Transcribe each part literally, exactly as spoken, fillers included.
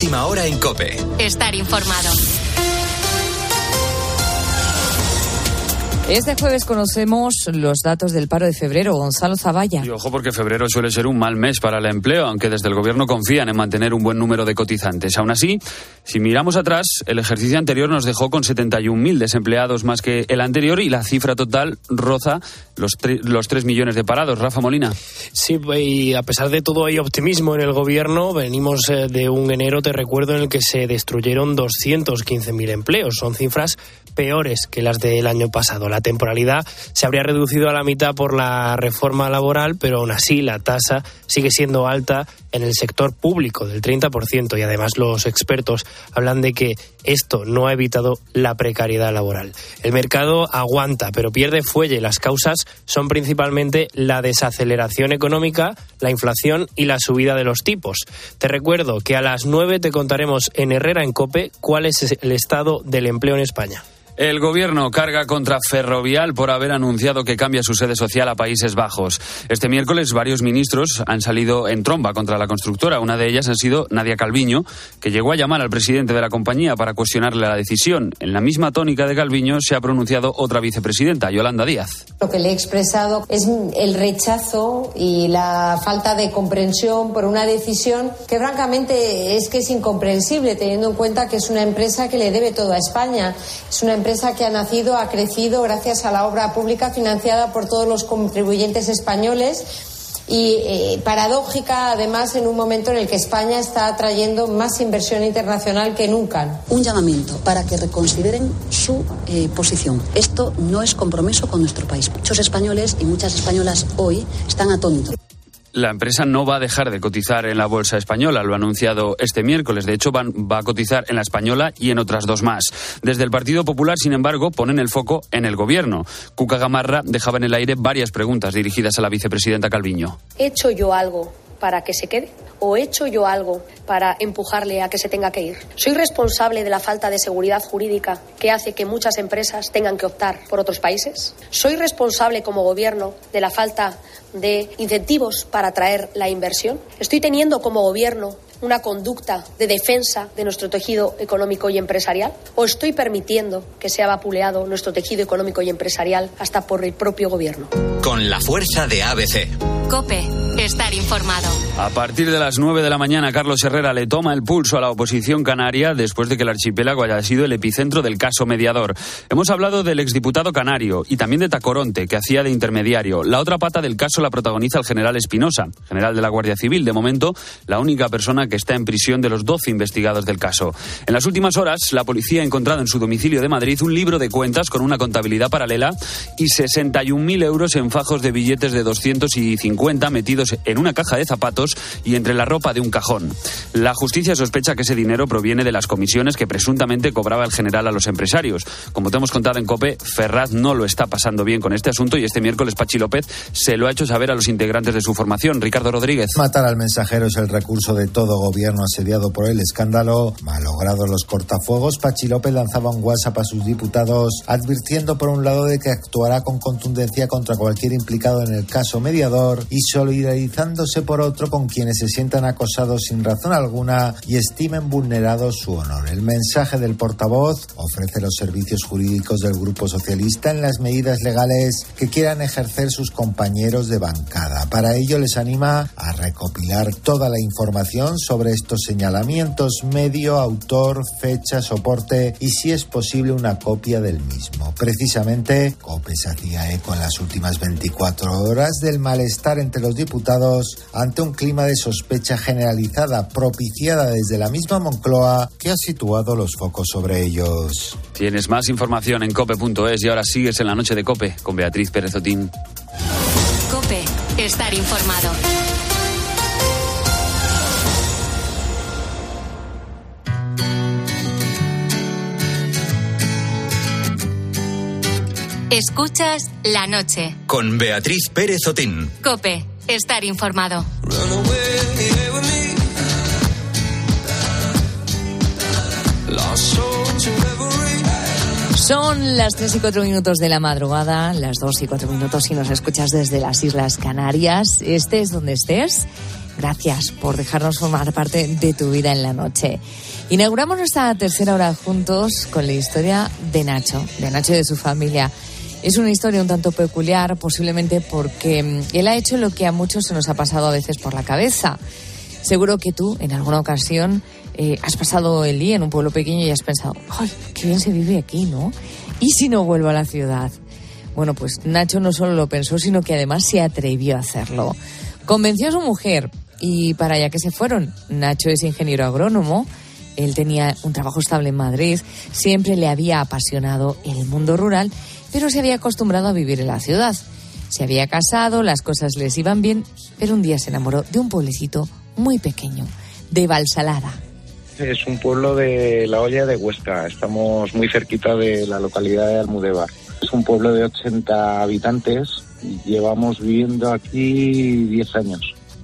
Última hora en COPE. Estar informado. Este jueves conocemos los datos del paro de febrero. Gonzalo Zavalla. Y ojo, porque febrero suele ser un mal mes para el empleo, aunque desde el gobierno confían en mantener un buen número de cotizantes. Aún así, si miramos atrás, el ejercicio anterior nos dejó con setenta y un mil desempleados más que el anterior y la cifra total roza los, tre- los tres millones de parados. Rafa Molina. Sí, y a pesar de todo hay optimismo en el gobierno. Venimos de un enero, te recuerdo, en el que se destruyeron doscientos quince mil empleos. Son cifras peores que las del año pasado. La temporalidad se habría reducido a la mitad por la reforma laboral, pero aún así la tasa sigue siendo alta en el sector público, del treinta por ciento, y además los expertos hablan de que esto no ha evitado la precariedad laboral. El mercado aguanta, pero pierde fuelle. Las causas son principalmente la desaceleración económica, la inflación y la subida de los tipos. Te recuerdo que a las nueve te contaremos en Herrera en COPE cuál es el estado del empleo en España. El gobierno carga contra Ferrovial por haber anunciado que cambia su sede social a Países Bajos. Este miércoles varios ministros han salido en tromba contra la constructora. Una de ellas ha sido Nadia Calviño, que llegó a llamar al presidente de la compañía para cuestionarle la decisión. En la misma tónica de Calviño se ha pronunciado otra vicepresidenta, Yolanda Díaz. Lo que le he expresado es el rechazo y la falta de comprensión por una decisión que francamente es que es incomprensible, teniendo en cuenta que es una empresa que le debe todo a España. Es una empresa empresa que ha nacido, ha crecido gracias a la obra pública financiada por todos los contribuyentes españoles y eh, paradójica además en un momento en el que España está atrayendo más inversión internacional que nunca. Un llamamiento para que reconsideren su eh, posición. Esto no es compromiso con nuestro país. Muchos españoles y muchas españolas hoy están atónitos. La empresa no va a dejar de cotizar en la bolsa española, lo ha anunciado este miércoles. De hecho, van, va a cotizar en la española y en otras dos más. Desde el Partido Popular, sin embargo, ponen el foco en el gobierno. Cuca Gamarra dejaba en el aire varias preguntas dirigidas a la vicepresidenta Calviño. ¿He hecho yo algo para que se quede? ¿O he hecho yo algo para empujarle a que se tenga que ir? ¿Soy responsable de la falta de seguridad jurídica que hace que muchas empresas tengan que optar por otros países? ¿Soy responsable como gobierno de la falta de incentivos para atraer la inversión? ¿Estoy teniendo como gobierno una conducta de defensa de nuestro tejido económico y empresarial? ¿O estoy permitiendo que sea vapuleado nuestro tejido económico y empresarial hasta por el propio gobierno? Con la fuerza de A B C. COPE. Estar informado. A partir de las nueve de la mañana, Carlos Herrera le toma el pulso a la oposición canaria después de que el archipiélago haya sido el epicentro del caso Mediador. Hemos hablado del exdiputado canario y también de Tacoronte, que hacía de intermediario. La otra pata del caso la protagoniza el general Espinosa, general de la Guardia Civil, de momento la única persona que está en prisión de los doce investigados del caso. En las últimas horas, la policía ha encontrado en su domicilio de Madrid un libro de cuentas con una contabilidad paralela y sesenta y un mil euros en fajos de billetes de doscientos cincuenta metidos en una caja de zapatos y entre la ropa de un cajón. La justicia sospecha que ese dinero proviene de las comisiones que presuntamente cobraba el general a los empresarios. Como te hemos contado en COPE, Ferraz no lo está pasando bien con este asunto y este miércoles Pachi López se lo ha hecho saber a los integrantes de su formación. Ricardo Rodríguez. Matar al mensajero es el recurso de todo gobierno asediado por el escándalo. Malogrados los cortafuegos, Pachi López lanzaba un WhatsApp a sus diputados advirtiendo por un lado de que actuará con contundencia contra cualquier implicado en el caso Mediador y solidarizándose por otro con quienes se sientan acosados sin razón alguna y estimen vulnerado su honor. El mensaje del portavoz ofrece los servicios jurídicos del Grupo Socialista en las medidas legales que quieran ejercer sus compañeros de bancada. Para ello les anima a recopilar toda la información sobre estos señalamientos, medio, autor, fecha, soporte y si es posible una copia del mismo. Precisamente, COPE se hacía eco en las últimas veinticuatro horas del malestar entre los diputados ante un clima de sospecha generalizada propiciada desde la misma Moncloa que ha situado los focos sobre ellos. Tienes más información en cope punto es y ahora sigues en la noche de COPE con Beatriz Pérez Otín. COPE. Estar informado. Escuchas La Noche. Con Beatriz Pérez Otín. COPE. Estar informado. Son las tres y cuatro minutos de la madrugada, las dos y cuatro minutos si nos escuchas desde las Islas Canarias. Estés donde estés, Gracias por dejarnos formar parte de tu vida en la noche. Inauguramos nuestra tercera hora juntos con la historia de Nacho, de Nacho y de su familia. Es una historia un tanto peculiar, posiblemente porque él ha hecho lo que a muchos se nos ha pasado a veces por la cabeza. Seguro que tú, en alguna ocasión, eh, has pasado el día en un pueblo pequeño y has pensado, ¡ay, qué bien se vive aquí!, ¿no? ¿Y si no vuelvo a la ciudad? Bueno, pues Nacho no solo lo pensó, sino que además se atrevió a hacerlo. Convenció a su mujer y para allá que se fueron. Nacho es ingeniero agrónomo, él tenía un trabajo estable en Madrid, siempre le había apasionado el mundo rural, pero se había acostumbrado a vivir en la ciudad. Se había casado, las cosas les iban bien, pero un día se enamoró de un pueblecito muy pequeño, de Valsalada. Es un pueblo de la Hoya de Huesca, estamos muy cerquita de la localidad de Almudévar. Es un pueblo de ochenta habitantes y llevamos viviendo aquí diez años.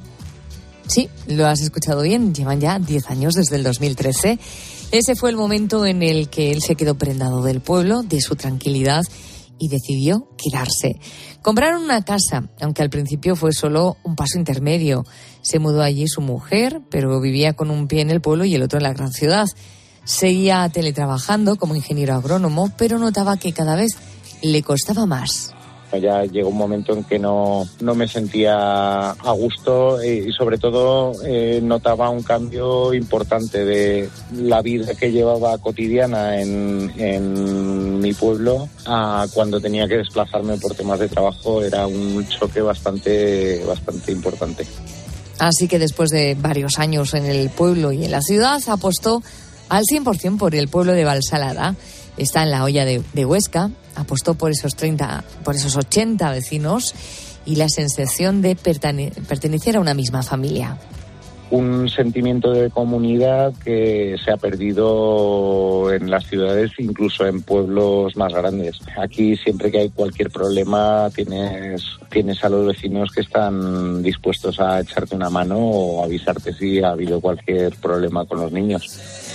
Sí, lo has escuchado bien, llevan ya diez años desde el dos mil trece. Ese fue el momento en el que él se quedó prendado del pueblo, de su tranquilidad, y decidió quedarse. Compraron una casa, aunque al principio fue solo un paso intermedio. Se mudó allí su mujer, pero vivía con un pie en el pueblo y el otro en la gran ciudad. Seguía teletrabajando como ingeniero agrónomo, pero notaba que cada vez le costaba más. Ya llegó un momento en que no, no me sentía a gusto y sobre todo eh, notaba un cambio importante de la vida que llevaba cotidiana en, en mi pueblo a cuando tenía que desplazarme por temas de trabajo. Era un choque bastante, bastante importante. Así que después de varios años en el pueblo y en la ciudad, apostó al cien por ciento por el pueblo de Valsalada. Está en la Hoya de, de Huesca, apostó por esos treinta, por esos ochenta vecinos y la sensación de pertene- pertenecer a una misma familia. Un sentimiento de comunidad que se ha perdido en las ciudades, incluso en pueblos más grandes. Aquí siempre que hay cualquier problema tienes, tienes a los vecinos que están dispuestos a echarte una mano o avisarte si ha habido cualquier problema con los niños.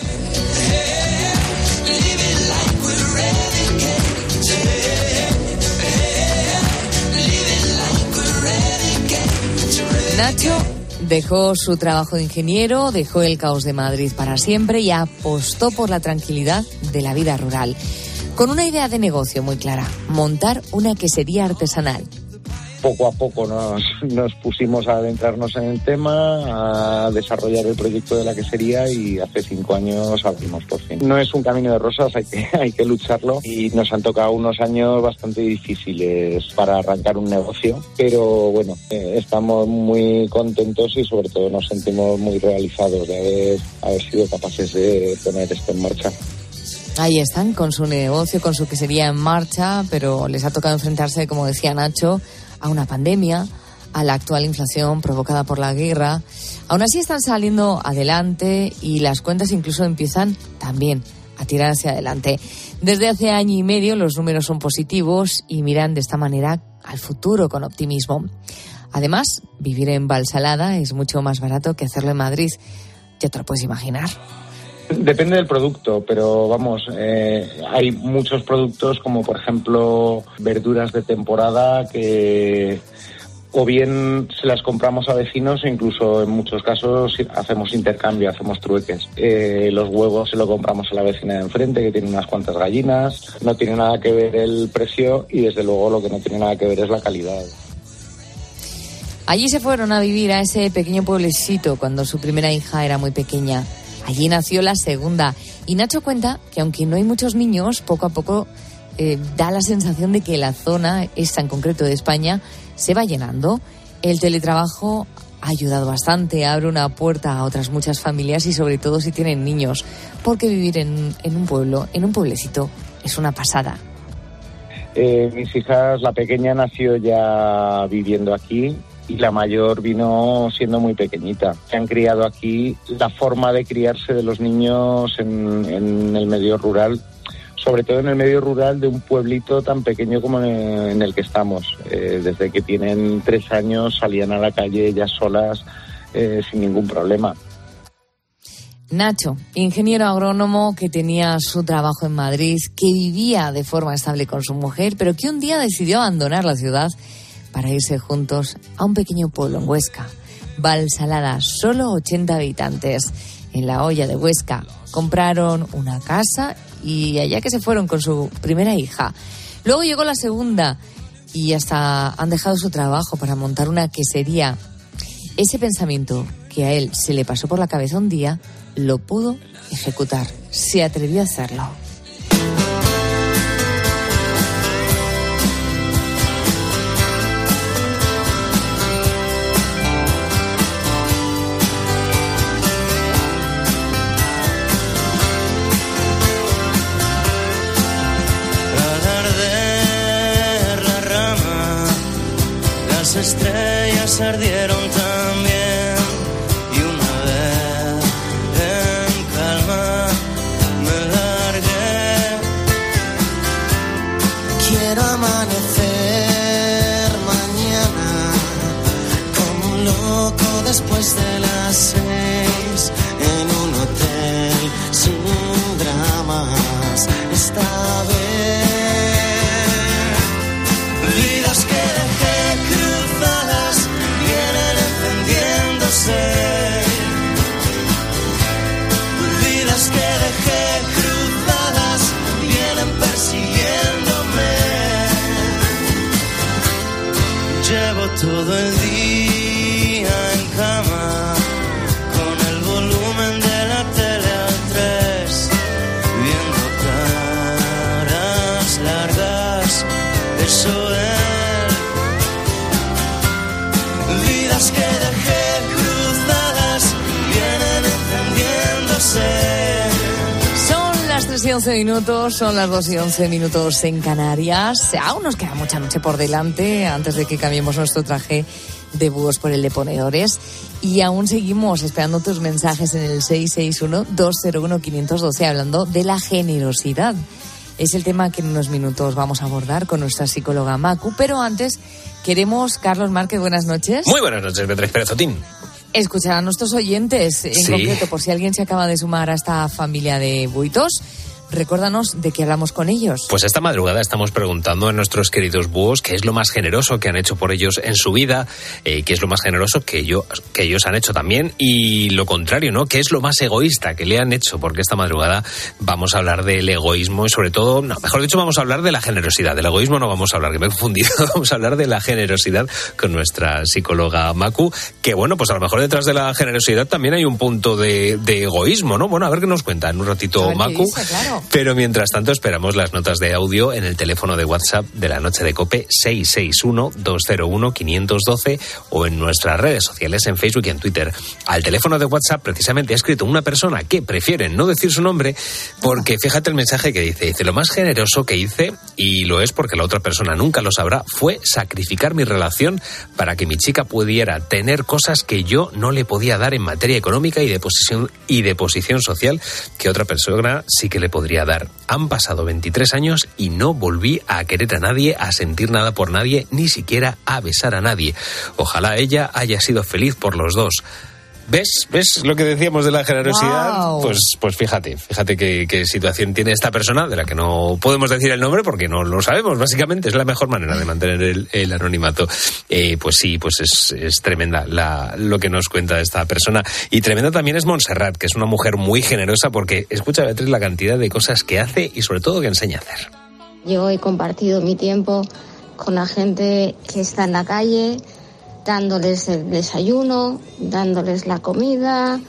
Nacho dejó su trabajo de ingeniero, dejó el caos de Madrid para siempre y apostó por la tranquilidad de la vida rural. Con una idea de negocio muy clara, montar una quesería artesanal. Poco a poco nos, nos pusimos a adentrarnos en el tema, a desarrollar el proyecto de la quesería y hace cinco años abrimos por fin. No es un camino de rosas, hay que, hay que lucharlo y nos han tocado unos años bastante difíciles para arrancar un negocio, pero bueno, eh, estamos muy contentos y sobre todo nos sentimos muy realizados de haber, haber sido capaces de poner esto en marcha. Ahí están, con su negocio, con su quesería en marcha, pero les ha tocado enfrentarse, como decía Nacho, a una pandemia, a la actual inflación provocada por la guerra. Aún así están saliendo adelante y las cuentas incluso empiezan también a tirar hacia adelante. Desde hace año y medio los números son positivos y miran de esta manera al futuro con optimismo. Además, vivir en Valsalada es mucho más barato que hacerlo en Madrid. Ya te lo puedes imaginar. Depende del producto, pero vamos, eh, hay muchos productos como por ejemplo verduras de temporada que o bien se las compramos a vecinos e incluso en muchos casos hacemos intercambio, hacemos trueques. Eh, los huevos se lo compramos a la vecina de enfrente que tiene unas cuantas gallinas, no tiene nada que ver el precio y desde luego lo que no tiene nada que ver es la calidad. Allí se fueron a vivir a ese pequeño pueblecito cuando su primera hija era muy pequeña. Allí nació la segunda y Nacho cuenta que aunque no hay muchos niños, poco a poco eh, da la sensación de que la zona, esta en concreto de España, se va llenando. El teletrabajo ha ayudado bastante, abre una puerta a otras muchas familias y sobre todo si tienen niños, porque vivir en, en un pueblo, en un pueblecito, es una pasada. Eh, mis hijas, la pequeña nació ya viviendo aquí y la mayor vino siendo muy pequeñita. Se han criado aquí. La forma de criarse de los niños en, en el medio rural, sobre todo en el medio rural de un pueblito tan pequeño como en, en el que estamos. Eh, desde que tienen tres años salían a la calle ellas solas eh, sin ningún problema. Nacho, ingeniero agrónomo que tenía su trabajo en Madrid, que vivía de forma estable con su mujer, pero que un día decidió abandonar la ciudad para irse juntos a un pequeño pueblo en Huesca, Valsalada, solo ochenta habitantes. En La Hoya de Huesca compraron una casa y allá que se fueron con su primera hija. Luego llegó la segunda y hasta han dejado su trabajo para montar una quesería. Ese pensamiento que a él se le pasó por la cabeza un día, lo pudo ejecutar. Se atrevió a hacerlo. Las estrellas ardieron también y una vez en calma me largué. Quiero amanecer mañana como un loco después de las seis en un hotel sin dramas esta vez. Vidas que dejé cruzadas vienen encendiéndose. Vidas que dejé cruzadas vienen persiguiéndome. Llevo todo el día en cama con el volumen de la tele al tres, viendo caras largas. Eso es. Vidas que dejé cruzadas vienen encendiéndose. Son las tres y once minutos, son las dos y once minutos en Canarias. Aún nos queda mucha noche por delante antes de que cambiemos nuestro traje de búhos por el de ponedores. Y aún seguimos esperando tus mensajes en el seis seis uno, dos cero uno, cinco uno dos hablando de la generosidad. Es el tema que en unos minutos vamos a abordar con nuestra psicóloga Macu, pero antes queremos, Carlos Márquez, buenas noches. Muy buenas noches, Beatriz Pérez Otín. Escuchar a nuestros oyentes, en sí. concreto, por si alguien se acaba de sumar a esta familia de buitos, recuérdanos de qué hablamos con ellos. Pues esta madrugada estamos preguntando a nuestros queridos búhos qué es lo más generoso que han hecho por ellos en su vida, eh, qué es lo más generoso que, yo, que ellos han hecho también, y lo contrario, ¿no? ¿Qué es lo más egoísta que le han hecho? Porque esta madrugada vamos a hablar del egoísmo y sobre todo, no, mejor dicho, vamos a hablar de la generosidad. Del egoísmo no vamos a hablar, que me he confundido, vamos a hablar de la generosidad con nuestra psicóloga Macu, que bueno, pues a lo mejor detrás de la generosidad también hay un punto de, de egoísmo, ¿no? Bueno, a ver qué nos cuenta en un ratito Macu. Dice, claro. Pero mientras tanto esperamos las notas de audio en el teléfono de WhatsApp de la noche de COPE seis seis uno, dos cero uno, cinco uno dos o en nuestras redes sociales en Facebook y en Twitter. Al teléfono de WhatsApp precisamente ha escrito una persona que prefiere no decir su nombre porque fíjate el mensaje que dice, dice lo más generoso que hice, y lo es porque la otra persona nunca lo sabrá, fue sacrificar mi relación para que mi chica pudiera tener cosas que yo no le podía dar en materia económica y de posición, y de posición social que otra persona sí que le podría dar. Han pasado veintitrés años y no volví a querer a nadie, a sentir nada por nadie, ni siquiera a besar a nadie. Ojalá ella haya sido feliz por los dos. ¿Ves? ¿Ves lo que decíamos de la generosidad? Wow. Pues, pues fíjate, fíjate qué, qué situación tiene esta persona, de la que no podemos decir el nombre porque no lo sabemos, básicamente. Es la mejor manera de mantener el, el anonimato. Eh, pues sí, pues es, es tremenda la, lo que nos cuenta esta persona. Y tremenda también es Montserrat, que es una mujer muy generosa porque, escucha, Beatriz, la cantidad de cosas que hace y sobre todo que enseña a hacer. Yo he compartido mi tiempo con la gente que está en la calle, dándoles el desayuno, dándoles la comida.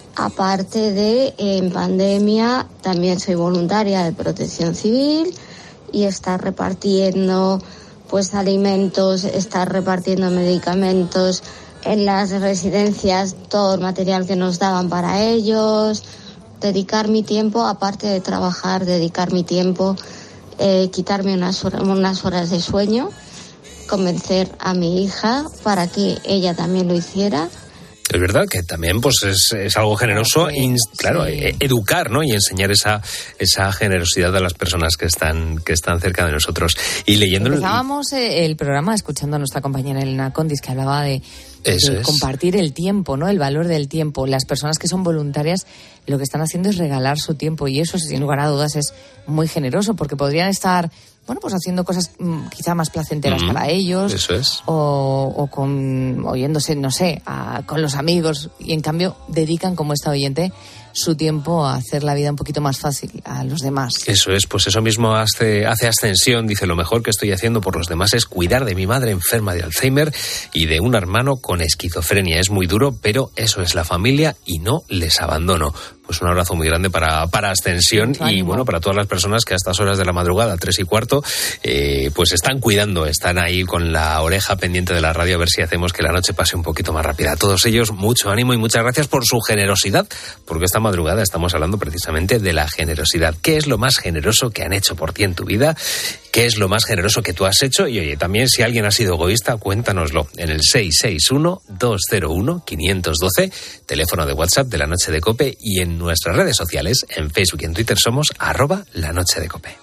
Aparte de, en pandemia, también soy voluntaria de Protección Civil y estar repartiendo pues alimentos, estar repartiendo medicamentos en las residencias, todo el material que nos daban para ellos. Dedicar mi tiempo, aparte de trabajar, dedicar mi tiempo, eh, quitarme unas horas, unas horas de sueño, convencer a mi hija para que ella también lo hiciera. Es verdad que también pues es, es algo generoso, sí, in, claro, sí. eh, educar, ¿no? Y enseñar esa esa generosidad a las personas que están que están cerca de nosotros. Y leyendo Empezábamos el, el programa escuchando a nuestra compañera Elena Condis, que hablaba de Eso de es. compartir el tiempo, ¿no? El valor del tiempo. Las personas que son voluntarias lo que están haciendo es regalar su tiempo y eso, sin lugar a dudas, es muy generoso porque podrían estar, bueno, pues haciendo cosas mmm, quizá más placenteras mm, para ellos. Eso es. O, o con, oyéndose, no sé, a, con los amigos y en cambio dedican, como esta oyente, su tiempo a hacer la vida un poquito más fácil a los demás. Eso es, pues eso mismo hace, hace Ascensión. Dice, lo mejor que estoy haciendo por los demás es cuidar de mi madre enferma de Alzheimer y de un hermano con esquizofrenia. Es muy duro, pero eso es la familia y no les abandono. Pues un abrazo muy grande para, para Ascensión y bueno, para todas las personas que a estas horas de la madrugada, tres y cuarto, eh, pues están cuidando, están ahí con la oreja pendiente de la radio a ver si hacemos que la noche pase un poquito más rápida. A todos ellos, mucho ánimo y muchas gracias por su generosidad, porque esta madrugada estamos hablando precisamente de la generosidad. ¿Qué es lo más generoso que han hecho por ti en tu vida? ¿Qué es lo más generoso que tú has hecho? Y oye, también si alguien ha sido egoísta, cuéntanoslo en el seis seis uno, dos cero uno, cinco uno dos, teléfono de WhatsApp de La Noche de COPE, y en nuestras redes sociales, en Facebook y en Twitter somos arroba La Noche de COPE.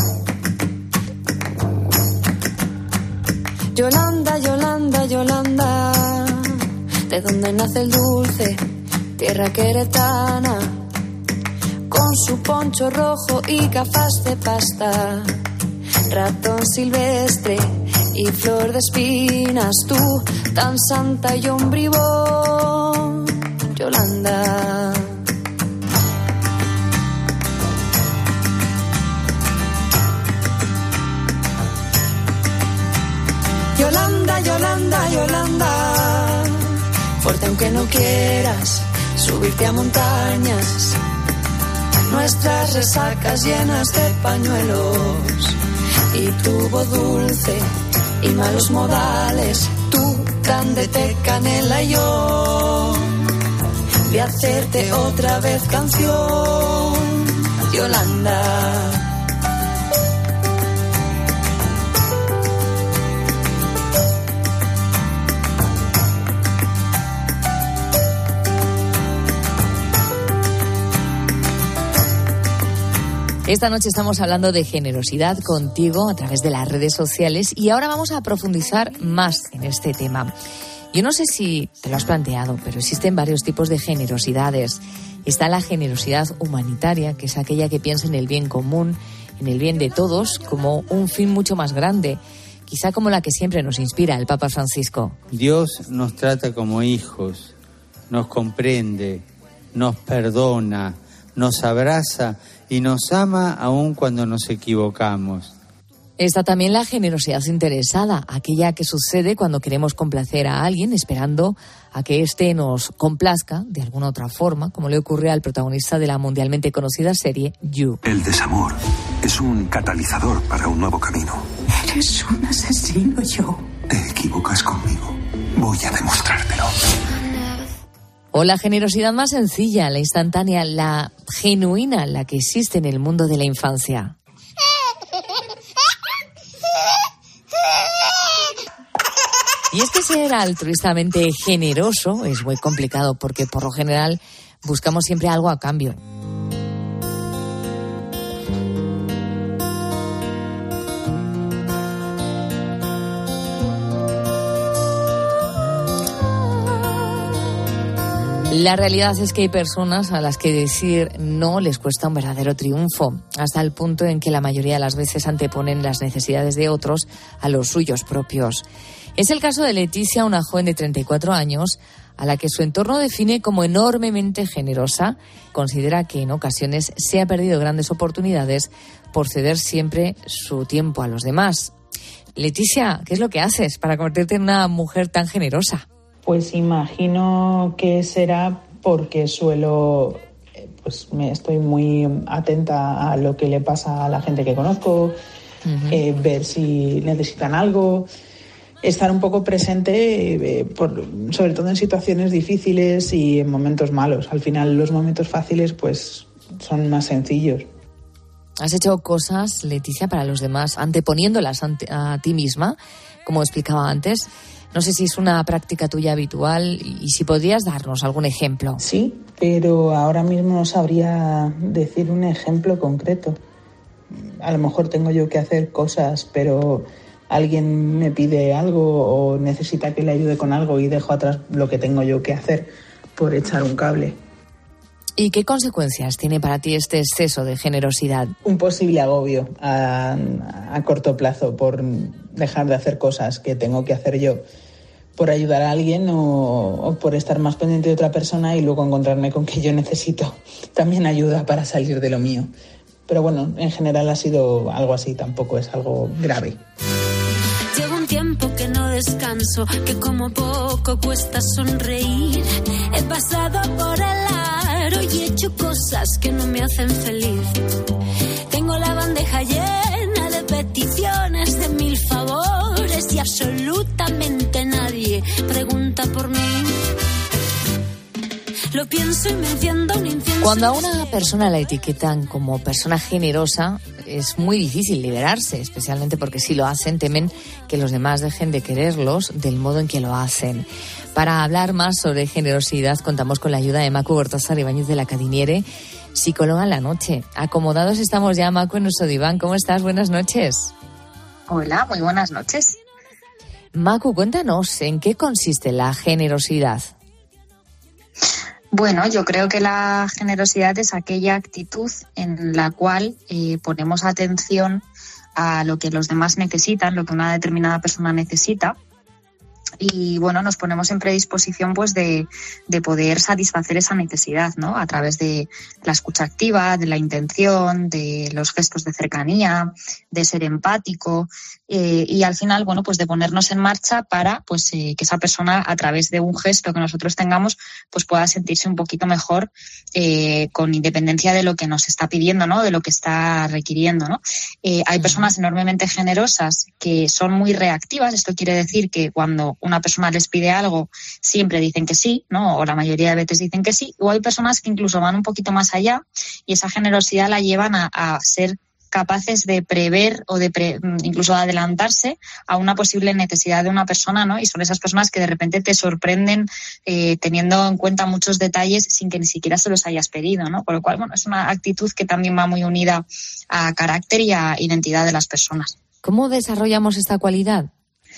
Yolanda, Yolanda, Yolanda, de donde nace el dulce, tierra queretana, con su poncho rojo y gafas de pasta, ratón silvestre y flor de espinas, tú tan santa y ombribón, Yolanda. Yolanda, Yolanda, Yolanda, fuerte aunque no quieras subirte a montañas, nuestras resacas llenas de pañuelos y tu voz dulce y malos modales, tú tan de té canela y yo de hacerte otra vez canción, Yolanda. Esta noche estamos hablando de generosidad contigo a través de las redes sociales y ahora vamos a profundizar más en este tema. Yo no sé si te lo has planteado, pero existen varios tipos de generosidades. Está la generosidad humanitaria, que es aquella que piensa en el bien común, en el bien de todos, como un fin mucho más grande, quizá como la que siempre nos inspira el Papa Francisco. Dios nos trata como hijos, nos comprende, nos perdona, nos abraza y nos ama aun cuando nos equivocamos. Está también la generosidad interesada, aquella que sucede cuando queremos complacer a alguien esperando a que éste nos complazca de alguna otra forma, como le ocurre al protagonista de la mundialmente conocida serie You. El desamor es un catalizador para un nuevo camino. Eres un asesino, Joe. Te equivocas conmigo. Voy a demostrártelo. O la generosidad más sencilla, la instantánea, la genuina, la que existe en el mundo de la infancia. Y es que ser altruistamente generoso es muy complicado porque por lo general buscamos siempre algo a cambio. La realidad es que hay personas a las que decir no les cuesta un verdadero triunfo, hasta el punto en que la mayoría de las veces anteponen las necesidades de otros a los suyos propios. Es el caso de Leticia, una joven de treinta y cuatro años, a la que su entorno define como enormemente generosa. Considera que en ocasiones se ha perdido grandes oportunidades por ceder siempre su tiempo a los demás. Leticia, ¿qué es lo que haces para convertirte en una mujer tan generosa? Pues imagino que será porque suelo, pues me estoy muy atenta a lo que le pasa a la gente que conozco, uh-huh. eh, ver si necesitan algo, estar un poco presente, eh, por, sobre todo en situaciones difíciles y en momentos malos. Al final los momentos fáciles pues son más sencillos. ¿Has hecho cosas, Leticia, para los demás, anteponiéndolas ante, a ti misma, como explicaba antes? No sé si es una práctica tuya habitual y si podrías darnos algún ejemplo. Sí, pero ahora mismo no sabría decir un ejemplo concreto. A lo mejor tengo yo que hacer cosas, pero alguien me pide algo o necesita que le ayude con algo y dejo atrás lo que tengo yo que hacer por echar un cable. ¿Y qué consecuencias tiene para ti este exceso de generosidad? Un posible agobio a, a corto plazo por dejar de hacer cosas que tengo que hacer yo, por ayudar a alguien o, o por estar más pendiente de otra persona y luego encontrarme con que yo necesito también ayuda para salir de lo mío. Pero bueno, en general ha sido algo así, tampoco es algo grave. Llevo un tiempo que no descanso, que como poco cuesta sonreír. He pasado por el aro y he hecho cosas que no me hacen feliz. Tengo la bandeja llena de peticiones, de mil favores y absolutamente nadie pregunta por mí. Lo pienso y me enciendo un incienso. Cuando a una persona la etiquetan como persona generosa, es muy difícil liberarse, especialmente porque si lo hacen temen que los demás dejen de quererlos del modo en que lo hacen. Para hablar más sobre generosidad contamos con la ayuda de Macu Gortázar Ibáñez de la Cadiniere, psicóloga en la noche. Acomodados estamos ya, Macu, en nuestro diván. ¿Cómo estás? Buenas noches. Hola, muy buenas noches. Macu, cuéntanos, ¿en qué consiste la generosidad? Bueno, yo creo que la generosidad es aquella actitud en la cual eh, ponemos atención a lo que los demás necesitan, lo que una determinada persona necesita. Y bueno, nos ponemos en predisposición pues de, de poder satisfacer esa necesidad, ¿no? A través de la escucha activa, de la intención, de los gestos de cercanía, de ser empático eh, y al final, bueno, pues de ponernos en marcha para pues eh, que esa persona a través de un gesto que nosotros tengamos pues pueda sentirse un poquito mejor eh, con independencia de lo que nos está pidiendo, ¿no? De lo que está requiriendo, ¿no? Eh, hay personas enormemente generosas que son muy reactivas. Esto quiere decir que cuando una persona les pide algo, siempre dicen que sí, ¿no? O la mayoría de veces dicen que sí. O hay personas que incluso van un poquito más allá y esa generosidad la llevan a, a ser capaces de prever o de pre, incluso de adelantarse a una posible necesidad de una persona, ¿no? Y son esas personas que de repente te sorprenden eh, teniendo en cuenta muchos detalles sin que ni siquiera se los hayas pedido, ¿no? Con lo cual, bueno, es una actitud que también va muy unida a carácter y a identidad de las personas. ¿Cómo desarrollamos esta cualidad?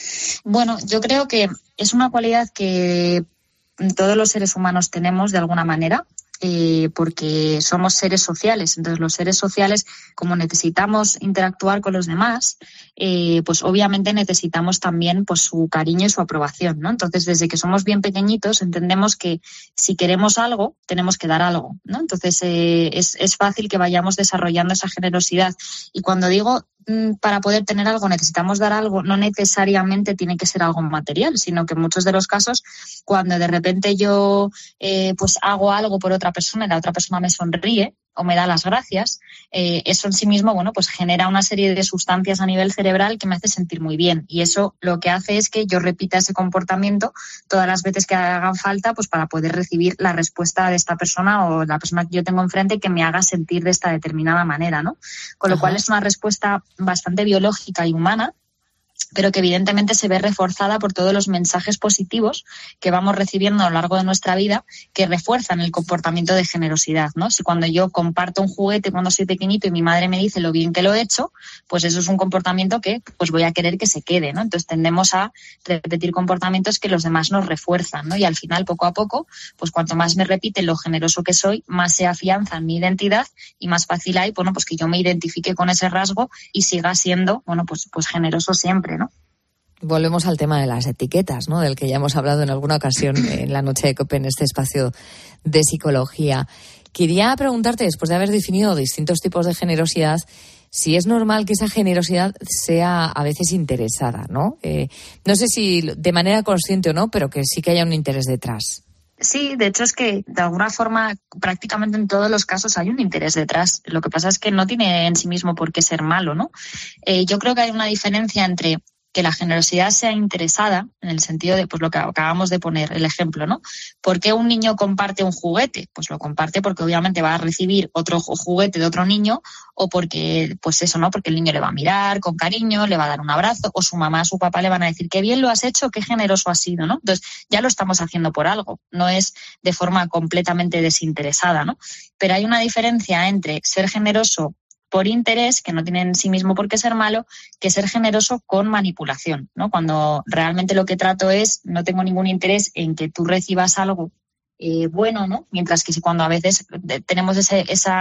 Bueno, yo creo que es una cualidad que todos los seres humanos tenemos de alguna manera, eh, porque somos seres sociales. Entonces, los seres sociales, como necesitamos interactuar con los demás, eh, pues obviamente necesitamos también pues su cariño y su aprobación, ¿no? Entonces, desde que somos bien pequeñitos, entendemos que si queremos algo, tenemos que dar algo, ¿no? Entonces, eh, es, es fácil que vayamos desarrollando esa generosidad. Y cuando digo para poder tener algo necesitamos dar algo, no necesariamente tiene que ser algo material, sino que en muchos de los casos, cuando de repente yo eh, pues hago algo por otra persona y la otra persona me sonríe o me da las gracias, eh, eso en sí mismo, bueno, pues genera una serie de sustancias a nivel cerebral que me hace sentir muy bien. Y eso lo que hace es que yo repita ese comportamiento todas las veces que hagan falta, pues para poder recibir la respuesta de esta persona o la persona que yo tengo enfrente que me haga sentir de esta determinada manera, ¿no? Con lo Ajá. cual es una respuesta bastante biológica y humana, pero que evidentemente se ve reforzada por todos los mensajes positivos que vamos recibiendo a lo largo de nuestra vida que refuerzan el comportamiento de generosidad, ¿no? Si cuando yo comparto un juguete cuando soy pequeñito y mi madre me dice lo bien que lo he hecho, pues eso es un comportamiento que pues voy a querer que se quede, ¿no? Entonces tendemos a repetir comportamientos que los demás nos refuerzan, ¿no? Y al final, poco a poco, pues cuanto más me repiten lo generoso que soy, más se afianza en mi identidad y más fácil hay, bueno, pues que yo me identifique con ese rasgo y siga siendo, bueno, pues, pues generoso siempre, ¿no? Volvemos al tema de las etiquetas, ¿no? Del que ya hemos hablado en alguna ocasión en la noche de COPE, en este espacio de psicología. Quería preguntarte, después de haber definido distintos tipos de generosidad, si es normal que esa generosidad sea a veces interesada, ¿no? Eh, no sé si de manera consciente o no, pero que sí que haya un interés detrás. Sí, de hecho es que de alguna forma prácticamente en todos los casos hay un interés detrás. Lo que pasa es que no tiene en sí mismo por qué ser malo, ¿no? Eh, yo creo que hay una diferencia entre que la generosidad sea interesada, en el sentido de pues lo que acabamos de poner, el ejemplo, ¿no? ¿Por qué un niño comparte un juguete? Pues lo comparte porque obviamente va a recibir otro juguete de otro niño, o porque, pues eso, ¿no? Porque el niño le va a mirar con cariño, le va a dar un abrazo, o su mamá, su papá le van a decir qué bien lo has hecho, qué generoso has sido, ¿no? Entonces ya lo estamos haciendo por algo, no es de forma completamente desinteresada, ¿no? Pero hay una diferencia entre ser generoso por interés, que no tiene en sí mismo por qué ser malo, que ser generoso con manipulación, ¿no? Cuando realmente lo que trato es, no tengo ningún interés en que tú recibas algo eh, bueno, ¿no? Mientras que si cuando a veces tenemos ese, esa...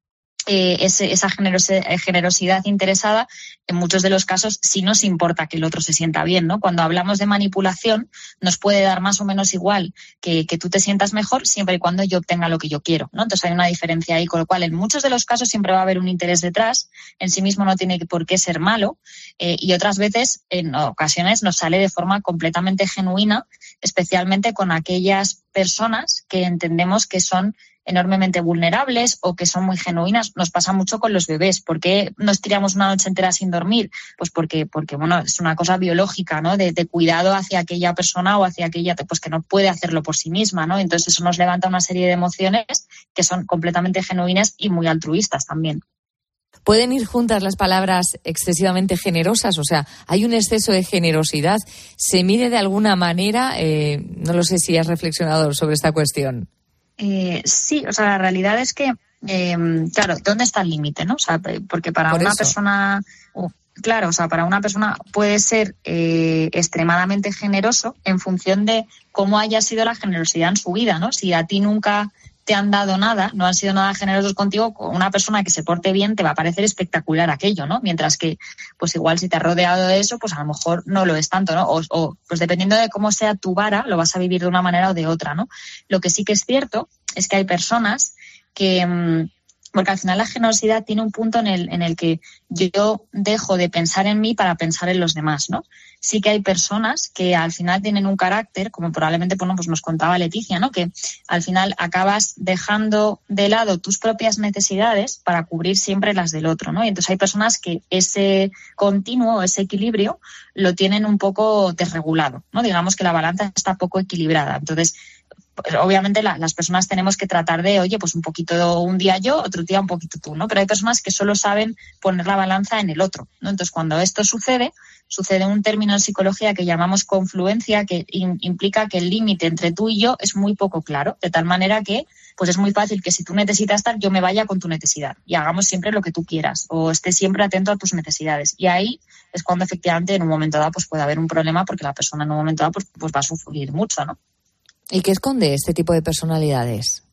Eh, ese, esa generosidad, generosidad interesada, en muchos de los casos sí nos importa que el otro se sienta bien, ¿no? Cuando hablamos de manipulación, nos puede dar más o menos igual que, que tú te sientas mejor siempre y cuando yo obtenga lo que yo quiero, ¿no? Entonces hay una diferencia ahí, con lo cual en muchos de los casos siempre va a haber un interés detrás, en sí mismo no tiene por qué ser malo, eh, y otras veces, en ocasiones, nos sale de forma completamente genuina, especialmente con aquellas personas que entendemos que son enormemente vulnerables o que son muy genuinas. Nos pasa mucho con los bebés. ¿Por qué nos tiramos una noche entera sin dormir? Pues porque, porque bueno, es una cosa biológica, ¿no? De, de cuidado hacia aquella persona o hacia aquella pues que no puede hacerlo por sí misma, ¿no? Entonces eso nos levanta una serie de emociones que son completamente genuinas y muy altruistas también. ¿Pueden ir juntas las palabras excesivamente generosas? O sea, ¿hay un exceso de generosidad? ¿Se mide de alguna manera? Eh, no lo sé si has reflexionado sobre esta cuestión. Eh, sí, o sea, la realidad es que, eh, claro, ¿dónde está el límite, no? O sea, porque para Por una eso. persona, uh, claro, o sea, para una persona puede ser eh, extremadamente generoso en función de cómo haya sido la generosidad en su vida, ¿no? Si a ti nunca te han dado nada, no han sido nada generosos contigo, con una persona que se porte bien te va a parecer espectacular aquello, ¿no? Mientras que, pues igual si te has rodeado de eso, pues a lo mejor no lo es tanto, ¿no? O, o pues dependiendo de cómo sea tu vara, lo vas a vivir de una manera o de otra, ¿no? Lo que sí que es cierto es que hay personas que... Porque al final la generosidad tiene un punto en el, en el que yo dejo de pensar en mí para pensar en los demás, ¿no? Sí que hay personas que al final tienen un carácter, como probablemente bueno, pues nos contaba Leticia, ¿no? Que al final acabas dejando de lado tus propias necesidades para cubrir siempre las del otro, ¿no? Y entonces hay personas que ese continuo, ese equilibrio, lo tienen un poco desregulado, ¿no? Digamos que la balanza está poco equilibrada. Entonces, pues obviamente la, las personas tenemos que tratar de, oye, pues un poquito un día yo, otro día un poquito tú, ¿no? Pero hay personas que solo saben poner la balanza en el otro, ¿no? Entonces, cuando esto sucede, sucede un término en psicología que llamamos confluencia, que in, implica que el límite entre tú y yo es muy poco claro, de tal manera que pues es muy fácil que si tú necesitas estar, yo me vaya con tu necesidad y hagamos siempre lo que tú quieras o esté siempre atento a tus necesidades. Y ahí es cuando efectivamente en un momento dado pues puede haber un problema porque la persona en un momento dado pues, pues va a sufrir mucho, ¿no? ¿Y qué esconde este tipo de personalidades?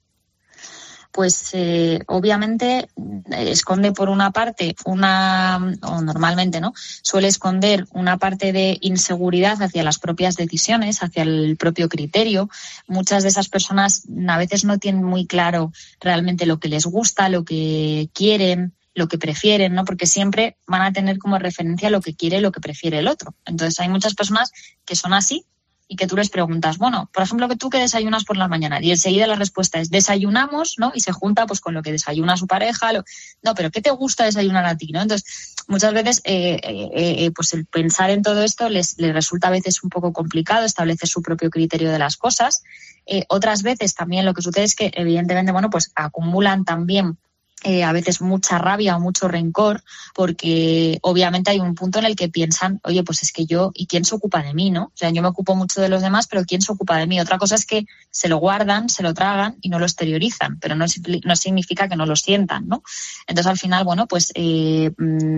Pues eh, obviamente eh, esconde por una parte una, o normalmente no, suele esconder una parte de inseguridad hacia las propias decisiones, hacia el propio criterio. Muchas de esas personas a veces no tienen muy claro realmente lo que les gusta, lo que quieren, lo que prefieren, ¿no? Porque siempre van a tener como referencia lo que quiere, lo que prefiere el otro. Entonces hay muchas personas que son así, y que tú les preguntas, bueno, por ejemplo, que tú que desayunas por la mañana, y enseguida la respuesta es desayunamos, ¿no? Y se junta pues con lo que desayuna su pareja, lo... no, pero ¿qué te gusta desayunar a ti, no? Entonces, muchas veces eh, eh, eh, pues el pensar en todo esto les, les resulta a veces un poco complicado, establecer su propio criterio de las cosas. Eh, otras veces también lo que sucede es que evidentemente, bueno, pues acumulan también Eh, a veces mucha rabia o mucho rencor, porque obviamente hay un punto en el que piensan, oye, pues es que yo, ¿y quién se ocupa de mí, no? O sea, yo me ocupo mucho de los demás, pero ¿quién se ocupa de mí? Otra cosa es que se lo guardan, se lo tragan y no lo exteriorizan, pero no, no significa que no lo sientan, ¿no? Entonces, al final, bueno, pues eh,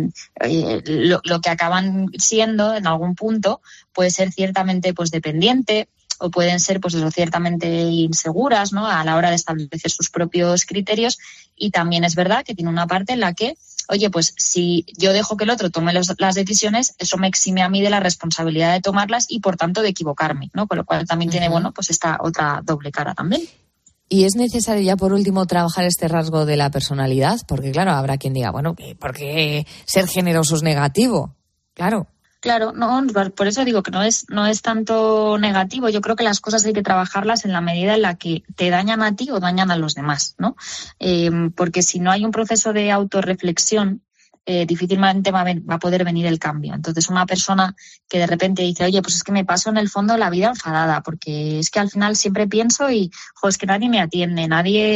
eh, lo, lo que acaban siendo en algún punto puede ser ciertamente pues dependiente, o pueden ser pues eso, ciertamente inseguras, ¿no? A la hora de establecer sus propios criterios. Y también es verdad que tiene una parte en la que, oye, pues si yo dejo que el otro tome los, las decisiones, eso me exime a mí de la responsabilidad de tomarlas y por tanto de equivocarme, ¿no? Con lo cual también uh-huh. tiene, bueno, pues esta otra doble cara también. ¿Y es necesario ya por último trabajar este rasgo de la personalidad? Porque claro, habrá quien diga, bueno, ¿por qué ser generoso es negativo? Claro. Claro, no, por eso digo que no es no es tanto negativo. Yo creo que las cosas hay que trabajarlas en la medida en la que te dañan a ti o dañan a los demás, ¿no? Eh, porque si no hay un proceso de autorreflexión, eh, difícilmente va a, ven, va a poder venir el cambio. Entonces, una persona que de repente dice, oye, pues es que me paso en el fondo la vida enfadada, porque es que al final siempre pienso y, jo, es que nadie me atiende, nadie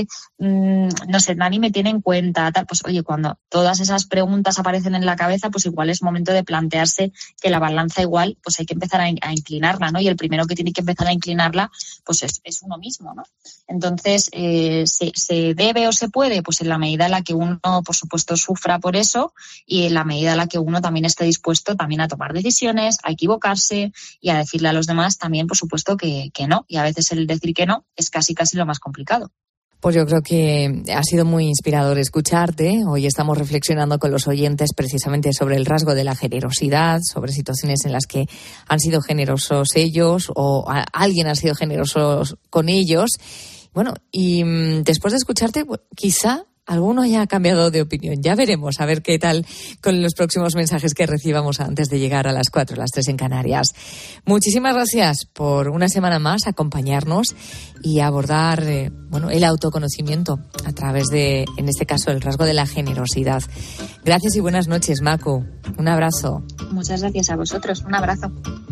mmm, no sé, nadie me tiene en cuenta, tal, pues oye, cuando todas esas preguntas aparecen en la cabeza, pues igual es momento de plantearse que la balanza igual, pues hay que empezar a, a inclinarla, ¿no? Y el primero que tiene que empezar a inclinarla, pues es, es uno mismo, ¿no? Entonces, eh, ¿se, ¿se debe o se puede? Pues en la medida en la que uno, por supuesto, sufra por eso y en la medida en la que uno también esté dispuesto también a tomar decisiones, a equivocarse y a decirle a los demás también, por supuesto, que, que no. Y a veces el decir que no es casi, casi lo más complicado. Pues yo creo que ha sido muy inspirador escucharte. Hoy estamos reflexionando con los oyentes precisamente sobre el rasgo de la generosidad, sobre situaciones en las que han sido generosos ellos o a, alguien ha sido generoso con ellos. Bueno, y mmm, después de escucharte, quizá alguno ya ha cambiado de opinión. Ya veremos, a ver qué tal con los próximos mensajes que recibamos antes de llegar a las cuatro, las tres en Canarias. Muchísimas gracias por una semana más acompañarnos y abordar eh, bueno, el autoconocimiento a través de, en este caso, el rasgo de la generosidad. Gracias y buenas noches, Macu. Un abrazo. Muchas gracias a vosotros. Un abrazo.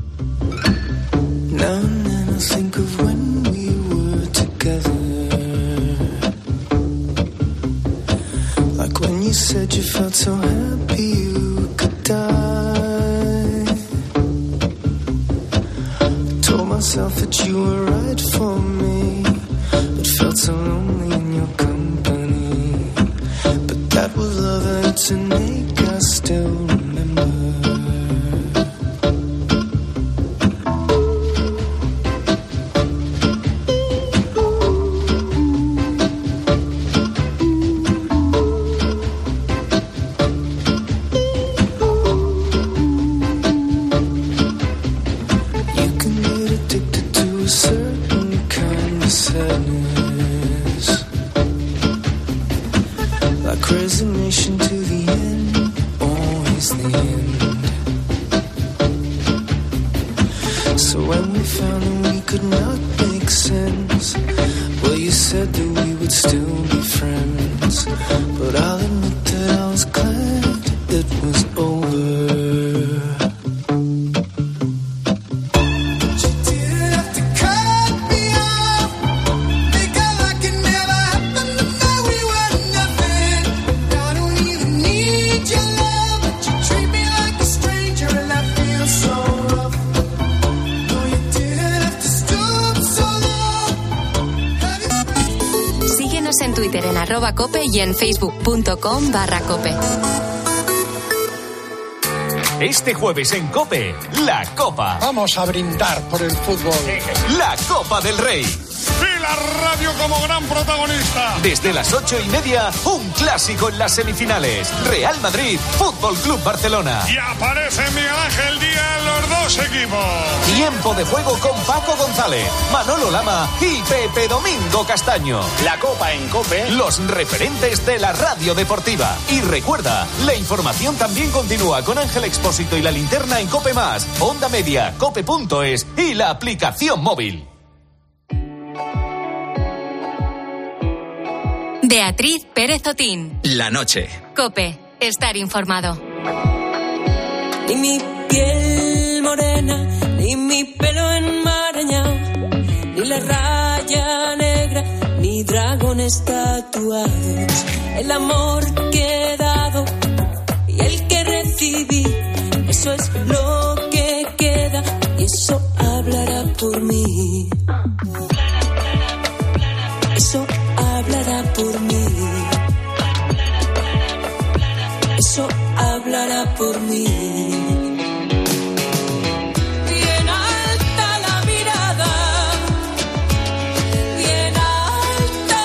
Like when you said you felt so happy you could die. I told myself that you were right for me, but felt so lonely in your company. But that was love and it's innate, I still remember. Resignation to the end, always the end. So when we found that we could not make sense, well, you said that we would still be friends. But I'll admit that I was glad it was over. En Twitter en arroba cope y en facebook.com barra cope. Este jueves en COPE, la Copa. Vamos a brindar por el fútbol. La Copa del Rey. Y la radio como gran protagonista. Desde las ocho y media, un clásico en las semifinales. Real Madrid, Fútbol Club Barcelona. Y aparece Miguel Ángel Díaz en los dos equipos. Tiempo de juego con Paco González, Manolo Lama y Pepe Domingo Castaño. La Copa en COPE. Los referentes de la radio deportiva. Y recuerda, la información también continúa con Ángel Expósito y la linterna en COPE Más, Onda Media, cope punto es y la aplicación móvil. Beatriz Pérez Otín. La noche. COPE. Estar informado. Ni mi piel morena, ni mi pelo enmarañado, ni la raya negra, ni dragones tatuados. El amor que he dado y el que recibí, eso es lo que queda y eso hablará por mí. Eso hablará por mí. Eso hablará por mí. Bien alta la mirada, bien alta,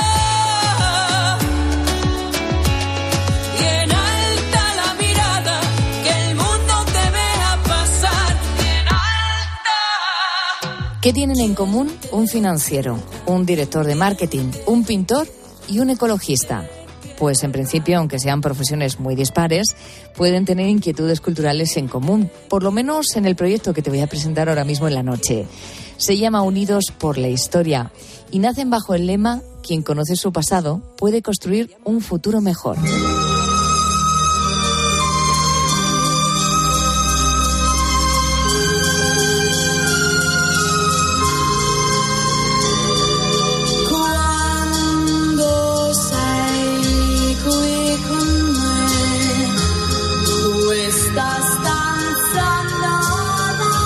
bien alta la mirada, que el mundo te vea pasar. Bien alta. ¿Qué tienen en común un financiero, un director de marketing, un pintor y un ecologista? Pues en principio, aunque sean profesiones muy dispares, pueden tener inquietudes culturales en común, por lo menos en el proyecto que te voy a presentar ahora mismo en la noche. Se llama Unidos por la Historia y nacen bajo el lema «Quien conoce su pasado puede construir un futuro mejor».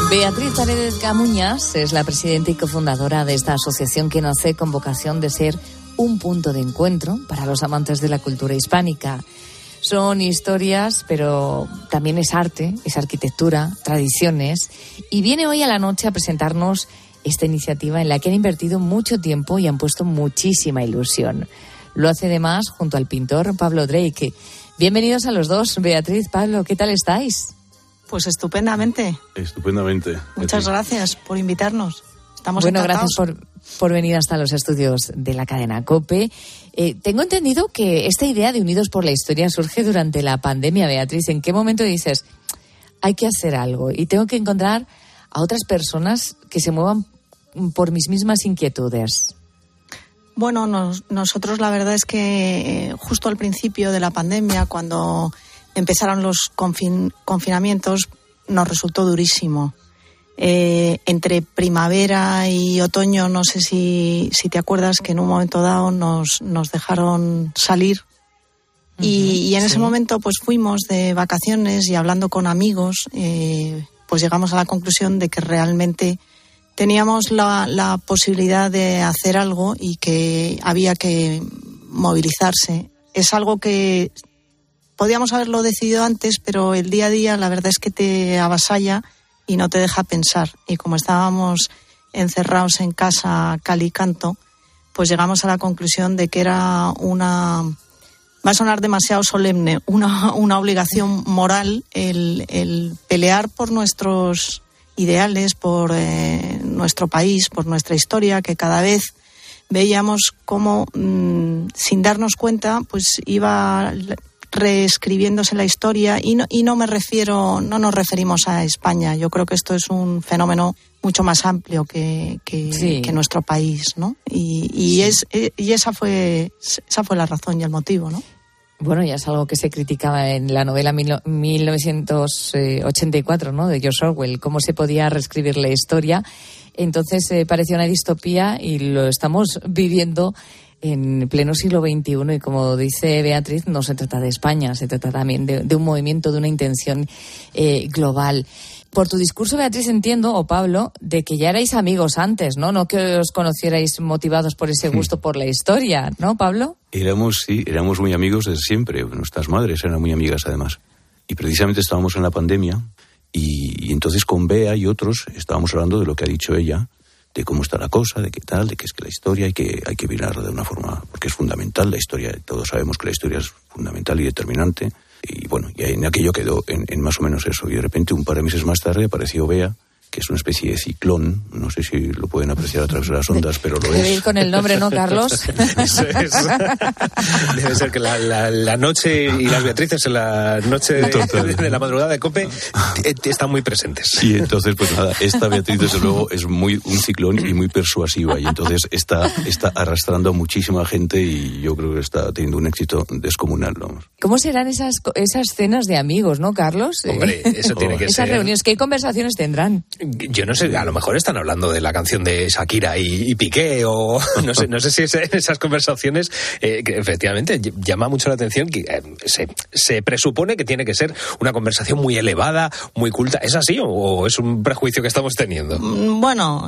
Beatriz Paredes Camuñas es la presidenta y cofundadora de esta asociación que nace con vocación de ser un punto de encuentro para los amantes de la cultura hispánica. Son historias, pero también es arte, es arquitectura, tradiciones, y viene hoy a la noche a presentarnos esta iniciativa en la que han invertido mucho tiempo y han puesto muchísima ilusión. Lo hace además junto al pintor Pablo Drake. Bienvenidos a los dos. Beatriz, Pablo, ¿qué tal estáis? Pues estupendamente. Estupendamente. Muchas gracias por invitarnos. Estamos bueno, encantados. gracias por, por venir hasta los estudios de la cadena COPE. Eh, tengo entendido que esta idea de Unidos por la Historia surge durante la pandemia, Beatriz. ¿En qué momento dices, hay que hacer algo y tengo que encontrar a otras personas que se muevan por mis mismas inquietudes? Bueno, nos, nosotros la verdad es que eh, justo al principio de la pandemia, cuando empezaron los confin- confinamientos, nos resultó durísimo. Eh, entre primavera y otoño, no sé si, si te acuerdas que en un momento dado nos, nos dejaron salir. Uh-huh, y, y en sí. ese momento pues fuimos de vacaciones y hablando con amigos, eh, pues llegamos a la conclusión de que realmente teníamos la, la posibilidad de hacer algo y que había que movilizarse. Es algo que podíamos haberlo decidido antes, pero el día a día la verdad es que te avasalla y no te deja pensar. Y como estábamos encerrados en casa cal y canto, pues llegamos a la conclusión de que era una, va a sonar demasiado solemne, una, una obligación moral el, el pelear por nuestros ideales, por eh, nuestro país, por nuestra historia, que cada vez veíamos cómo, mmm, sin darnos cuenta, pues iba reescribiéndose la historia, y no, y no me refiero, no nos referimos a España. Yo creo que esto es un fenómeno mucho más amplio que, que, sí. que nuestro país, ¿no? Y, y sí. es y esa fue esa fue la razón y el motivo, ¿no? Bueno, ya es algo que se criticaba en la novela mil novecientos ochenta y cuatro, ¿no?, de George Orwell, cómo se podía reescribir la historia. Entonces eh, parecía una distopía y lo estamos viviendo en pleno siglo veintiuno, y como dice Beatriz, no se trata de España, se trata también de, de un movimiento, de una intención eh, global. Por tu discurso, Beatriz, entiendo, o Pablo, de que ya erais amigos antes, ¿no? No que os conocierais motivados por ese gusto hmm. por la historia, ¿no, Pablo? Éramos, sí, éramos muy amigos desde siempre. Nuestras madres eran muy amigas, además. Y precisamente estábamos en la pandemia y, y entonces con Bea y otros estábamos hablando de lo que ha dicho ella, de cómo está la cosa, de qué tal, de que es que la historia hay que, hay que mirarla de una forma, porque es fundamental la historia. Todos sabemos que la historia es fundamental y determinante. Y bueno, y en aquello quedó en, en más o menos eso. Y de repente, un par de meses más tarde, apareció Bea, que es una especie de ciclón. No sé si lo pueden apreciar a través de las ondas, pero lo es. Debe ir con el nombre, ¿no, Carlos? Eso es. Debe ser que la, la, la noche y las Beatrices en la noche de, de la madrugada de COPE están muy presentes. Y entonces, pues nada, esta Beatriz, desde luego, es muy un ciclón y muy persuasiva. Y entonces está, está arrastrando a muchísima gente y yo creo que está teniendo un éxito descomunal, vamos. ¿Cómo serán esas, esas cenas de amigos, no, Carlos? Hombre, eso tiene que esas ser. Esas reuniones, ¿qué conversaciones tendrán? Yo no sé, a lo mejor están hablando de la canción de Shakira y, y Piqué, o no sé, no sé si es, esas conversaciones, eh, que efectivamente llama mucho la atención, que eh, se, se presupone que tiene que ser una conversación muy elevada, muy culta. ¿Es así o, o es un prejuicio que estamos teniendo? Bueno,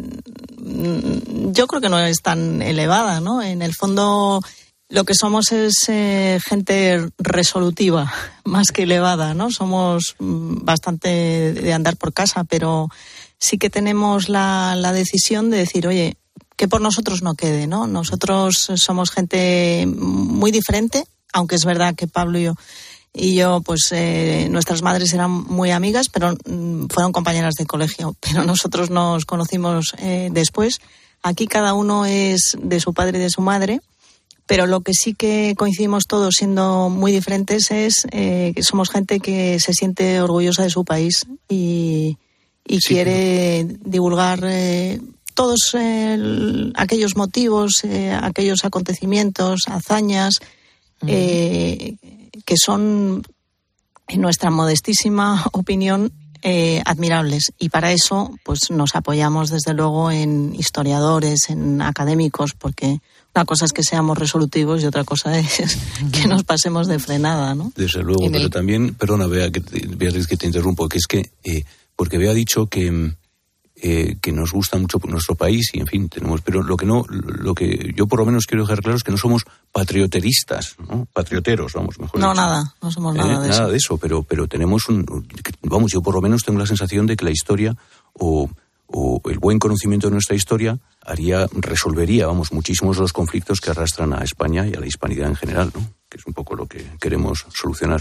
yo creo que no es tan elevada, ¿no? En el fondo, lo que somos es eh, gente resolutiva, más que elevada, ¿no? Somos bastante de andar por casa, pero sí que tenemos la, la decisión de decir, oye, que por nosotros no quede, ¿no? Nosotros somos gente muy diferente, aunque es verdad que Pablo y yo, y yo pues eh, nuestras madres eran muy amigas, pero mm, fueron compañeras de colegio, pero nosotros nos conocimos eh, después. Aquí cada uno es de su padre y de su madre. Pero lo que sí que coincidimos todos, siendo muy diferentes, es eh, que somos gente que se siente orgullosa de su país y, y sí, quiere pero... divulgar eh, todos eh, aquellos motivos, eh, aquellos acontecimientos, hazañas, uh-huh. eh, que son, en nuestra modestísima opinión, eh, admirables. Y para eso pues nos apoyamos, desde luego, en historiadores, en académicos, porque una cosa es que seamos resolutivos y otra cosa es que nos pasemos de frenada, ¿no? Desde luego, pero el... también, perdona, Bea, que te, Beatriz, que te interrumpo, que es que eh, porque Bea ha dicho que, eh, que nos gusta mucho nuestro país y, en fin, tenemos... Pero lo que no, lo que yo por lo menos quiero dejar claro es que no somos patrioteristas, ¿no? Patrioteros, vamos, mejor No, dicho. nada, no somos nada eh, de nada eso. Nada de eso, pero, pero tenemos un... Vamos, yo por lo menos tengo la sensación de que la historia o, o el buen conocimiento de nuestra historia haría, resolvería, vamos, muchísimos de los conflictos que arrastran a España y a la hispanidad en general, ¿no? Que es un poco lo que queremos solucionar.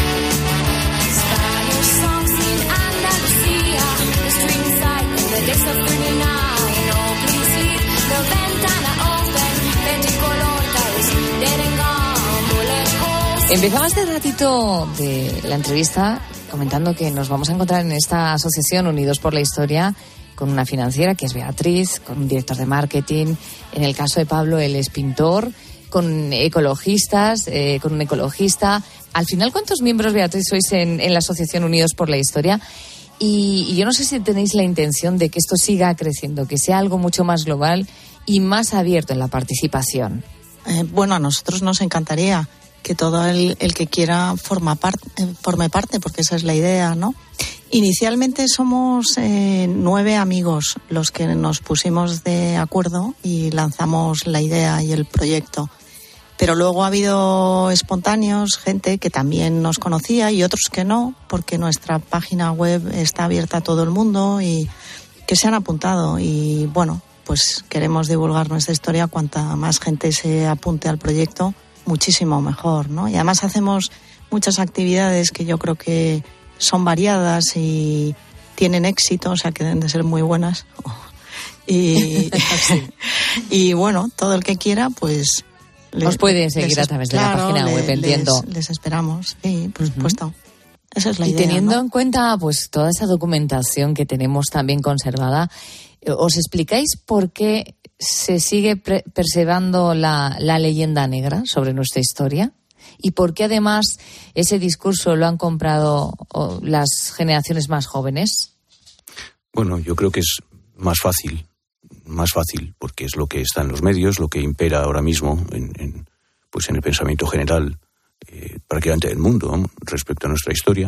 Empezaba este ratito de la entrevista comentando que nos vamos a encontrar en esta asociación Unidos por la Historia con una financiera que es Beatriz, con un director de marketing, en el caso de Pablo él es pintor, con ecologistas, eh, con un ecologista. Al final, ¿cuántos miembros, Beatriz, sois en, en la asociación Unidos por la Historia? Y, y yo no sé si tenéis la intención de que esto siga creciendo, que sea algo mucho más global y más abierto en la participación. Eh, bueno, a nosotros nos encantaría que todo el, el que quiera forma parte, eh, forme parte, porque esa es la idea, ¿no? Inicialmente somos eh, nueve amigos los que nos pusimos de acuerdo y lanzamos la idea y el proyecto. Pero luego ha habido espontáneos, gente que también nos conocía y otros que no, porque nuestra página web está abierta a todo el mundo y que se han apuntado. Y bueno, pues queremos divulgar nuestra historia. Cuanta más gente se apunte al proyecto, muchísimo mejor, ¿no? Y además hacemos muchas actividades que yo creo que son variadas y tienen éxito, o sea que deben de ser muy buenas. Y, y bueno, todo el que quiera, pues... Os pueden seguir a través de claro, la página le, web, entiendo. Les, les esperamos, sí, por supuesto. Uh-huh. Esa es la y idea. Y teniendo ¿no? en cuenta pues toda esa documentación que tenemos también conservada, ¿os explicáis por qué se sigue pre- preservando la, la leyenda negra sobre nuestra historia? ¿Y por qué además ese discurso lo han comprado oh, las generaciones más jóvenes? Bueno, yo creo que es más fácil, más fácil, porque es lo que está en los medios, lo que impera ahora mismo en, en, pues en el pensamiento general eh, prácticamente del mundo, ¿no? Respecto a nuestra historia.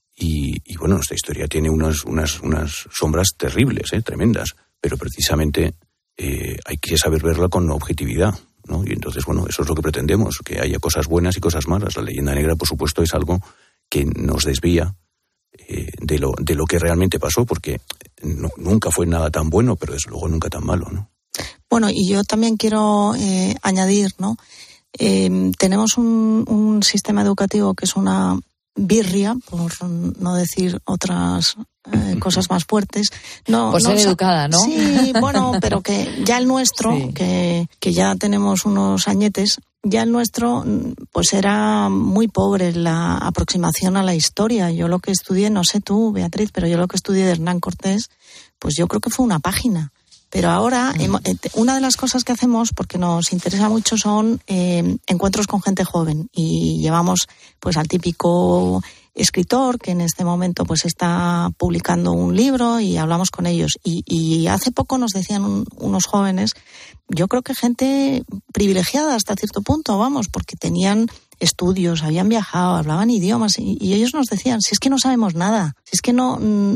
Y, y bueno, nuestra historia tiene unas, unas, unas sombras terribles, ¿eh? Tremendas, pero precisamente eh, hay que saber verla con objetividad, ¿no? Y entonces, bueno, eso es lo que pretendemos, que haya cosas buenas y cosas malas. La leyenda negra, por supuesto, es algo que nos desvía eh, de lo de lo que realmente pasó, porque no, nunca fue nada tan bueno, pero desde luego nunca tan malo, ¿no? Bueno, y yo también quiero eh, añadir, ¿no? Eh, tenemos un, un sistema educativo que es una birria, por no decir otras eh, cosas más fuertes. No, por no, ser o sea, educada, ¿no? Sí, bueno, pero que ya el nuestro, sí. que, que ya tenemos unos añetes, ya el nuestro pues era muy pobre la aproximación a la historia. Yo lo que estudié, no sé tú, Beatriz, pero yo lo que estudié de Hernán Cortés, pues yo creo que fue una página. Pero ahora, mm. una de las cosas que hacemos, porque nos interesa mucho, son eh, encuentros con gente joven. Y llevamos pues al típico escritor que en este momento pues está publicando un libro y hablamos con ellos. Y, y hace poco nos decían un, unos jóvenes, yo creo que gente privilegiada hasta cierto punto, vamos, porque tenían estudios, habían viajado, hablaban idiomas y, y ellos nos decían, si es que no sabemos nada, si es que no,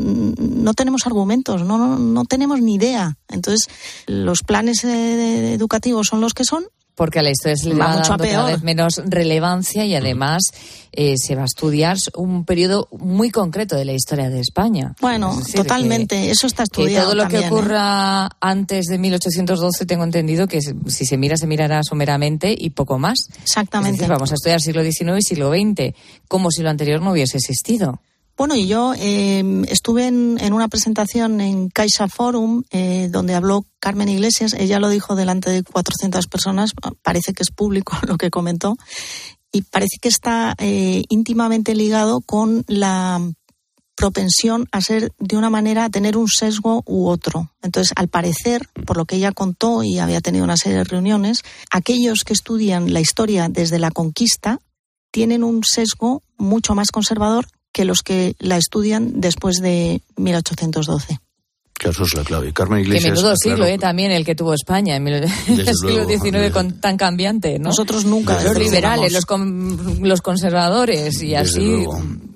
no tenemos argumentos, no, no, no tenemos ni idea. Entonces, los planes eh, educativos son los que son. Porque a la historia se le va, va dando cada vez menos relevancia y además eh, se va a estudiar un periodo muy concreto de la historia de España. Bueno, decir, totalmente, que, eso está estudiado. Que todo lo también, que ocurra ¿eh? antes de mil ochocientos doce, tengo entendido que si se mira, se mirará someramente y poco más. Exactamente. Es decir, vamos a estudiar siglo diecinueve y siglo veinte, como si lo anterior no hubiese existido. Bueno, y yo eh, estuve en, en una presentación en Caixa Forum eh, donde habló Carmen Iglesias. Ella lo dijo delante de cuatrocientas personas. Parece que es público lo que comentó. Y parece que está eh, íntimamente ligado con la propensión a ser de una manera, a tener un sesgo u otro. Entonces, al parecer, por lo que ella contó y había tenido una serie de reuniones, aquellos que estudian la historia desde la conquista tienen un sesgo mucho más conservador que los que la estudian después de mil ochocientos doce. Claro, eso es la clave. Carmen Iglesias... Que menudo siglo, claro, eh, también el que tuvo España en el siglo diecinueve, con, tan cambiante, ¿no? Nosotros nunca. Los liberales, los, con, los conservadores y desde así... Luego.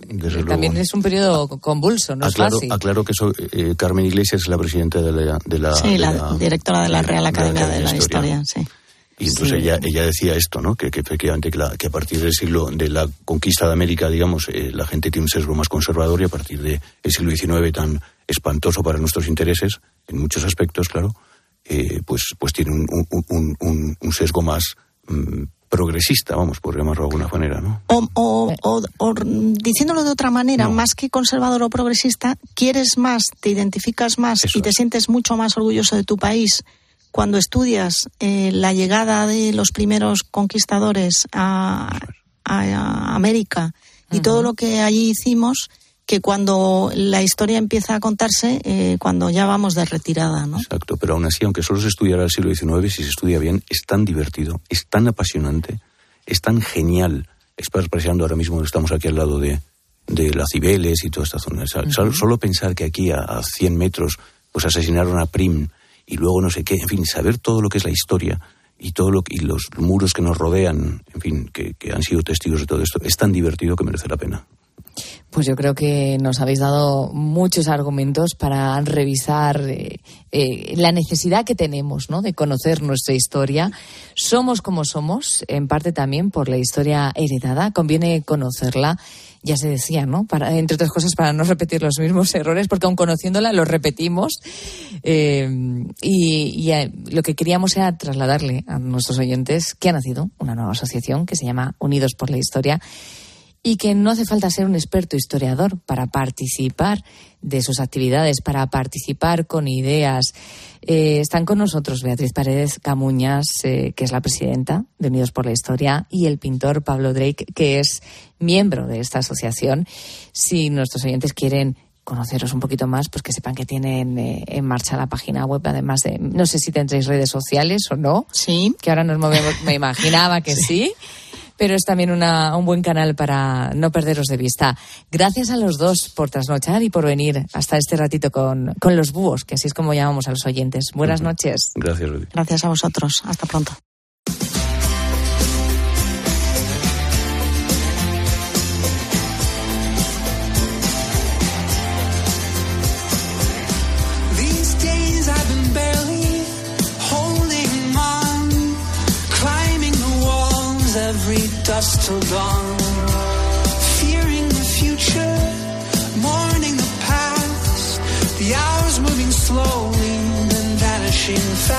Desde también luego. es un periodo convulso, no aclaro, es fácil. Aclaro que eso, eh, Carmen Iglesias es la presidenta de la... De la sí, de la, la directora de la Real Academia de la, de la Historia, sí. Y entonces sí. ella, ella decía esto, ¿no? Que, que efectivamente que, la, que a partir del siglo, de la conquista de América, digamos, eh, la gente tiene un sesgo más conservador, y a partir del siglo diecinueve tan espantoso para nuestros intereses, en muchos aspectos, claro, eh, pues, pues tiene un, un, un, un, un sesgo más mm, progresista, vamos, por llamarlo de alguna manera, ¿no? O, o, o, o diciéndolo de otra manera, no. Más que conservador o progresista, quieres más, te identificas más Eso y te es. sientes mucho más orgulloso de tu país cuando estudias eh, la llegada de los primeros conquistadores a, a, a América y uh-huh. todo lo que allí hicimos, que cuando la historia empieza a contarse, eh, cuando ya vamos de retirada, ¿no? Exacto, pero aún así, aunque solo se estudiara el siglo diecinueve, si se estudia bien, es tan divertido, es tan apasionante, es tan genial. Estás apreciando ahora mismo, estamos aquí al lado de, de la Cibeles y toda esta zona. O sea, uh-huh. Solo pensar que aquí a, a cien metros pues asesinaron a Prim, y luego no sé qué, en fin, saber todo lo que es la historia y todo lo que, y los muros que nos rodean, en fin, que, que han sido testigos de todo esto, es tan divertido que merece la pena. Pues yo creo que nos habéis dado muchos argumentos para revisar eh, eh, la necesidad que tenemos, ¿no?, de conocer nuestra historia. Somos como somos, en parte también por la historia heredada. Conviene conocerla. Ya se decía, ¿no? Para, entre otras cosas, para no repetir los mismos errores, porque aun conociéndola los repetimos. Eh, y y eh, lo que queríamos era trasladarle a nuestros oyentes que ha nacido una nueva asociación que se llama Unidos por la Historia, y que no hace falta ser un experto historiador para participar de sus actividades, para participar con ideas. Eh, están con nosotros Beatriz Paredes Camuñas, eh, que es la presidenta de Unidos por la Historia, y el pintor Pablo Drake, que es miembro de esta asociación. Si nuestros oyentes quieren conoceros un poquito más, pues que sepan que tienen eh, en marcha la página web, además de, no sé si tendréis redes sociales o no. Sí. Que ahora nos movemos, me imaginaba que sí. sí. Pero es también una, un buen canal para no perderos de vista. Gracias a los dos por trasnochar y por venir hasta este ratito con, con los búhos, que así es como llamamos a los oyentes. Buenas noches. Gracias, Rudy. Gracias a vosotros. Hasta pronto. Dusk till dawn, fearing the future, mourning the past, the hours moving slowly and vanishing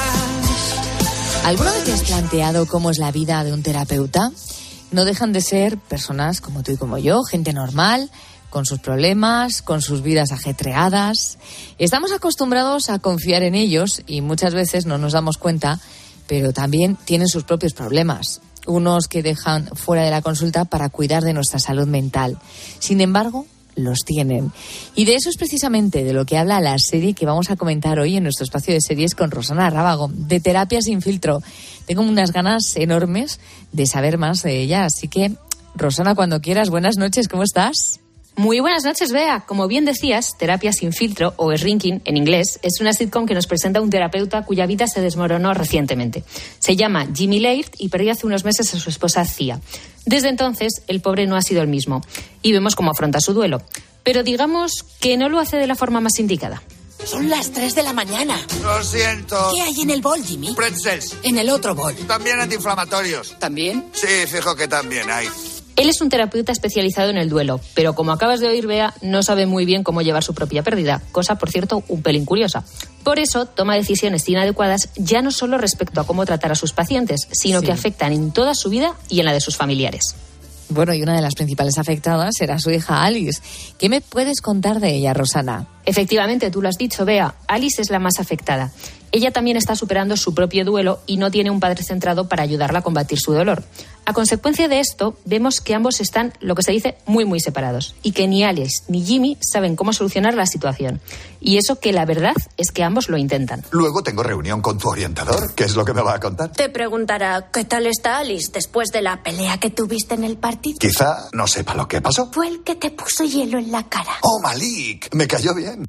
fast. ¿Alguna vez te has planteado cómo es la vida de un terapeuta? No dejan de ser personas como tú y como yo, gente normal, con sus problemas, con sus vidas ajetreadas. Estamos acostumbrados a confiar en ellos y muchas veces no nos damos cuenta, pero también tienen sus propios problemas. Unos que dejan fuera de la consulta para cuidar de nuestra salud mental. Sin embargo, los tienen. Y de eso es precisamente de lo que habla la serie que vamos a comentar hoy en nuestro espacio de series con Rosana Rábago, de Terapia sin filtro. Tengo unas ganas enormes de saber más de ella. Así que, Rosana, cuando quieras, buenas noches, ¿cómo estás? Muy buenas noches, Bea. Como bien decías, Terapia sin filtro, o Shrinking en inglés, es una sitcom que nos presenta a un terapeuta cuya vida se desmoronó recientemente. Se llama Jimmy Laird y perdió hace unos meses a su esposa Thea. Desde entonces, el pobre no ha sido el mismo y vemos cómo afronta su duelo. Pero digamos que no lo hace de la forma más indicada. Son las tres de la mañana. Lo siento. ¿Qué hay en el bol, Jimmy? Pretzels. En el otro bol. También antiinflamatorios. ¿También? Sí, fijo que también hay. Él es un terapeuta especializado en el duelo, pero como acabas de oír, Bea, no sabe muy bien cómo llevar su propia pérdida, cosa, por cierto, un pelín curiosa. Por eso, toma decisiones inadecuadas ya no solo respecto a cómo tratar a sus pacientes, sino sí. que afectan en toda su vida y en la de sus familiares. Bueno, y una de las principales afectadas era su hija Alice. ¿Qué me puedes contar de ella, Rosana? Efectivamente, tú lo has dicho, Bea. Alice es la más afectada. Ella también está superando su propio duelo y no tiene un padre centrado para ayudarla a combatir su dolor. A consecuencia de esto, vemos que ambos están, lo que se dice, muy muy separados y que ni Alice ni Jimmy saben cómo solucionar la situación. Y eso que la verdad es que ambos lo intentan. Luego tengo reunión con tu orientador. ¿Qué es lo que me va a contar? Te preguntará qué tal está Alice después de la pelea que tuviste en el partido. Quizá no sepa lo que pasó. Fue el que te puso hielo en la cara. Oh, Malik, me cayó bien.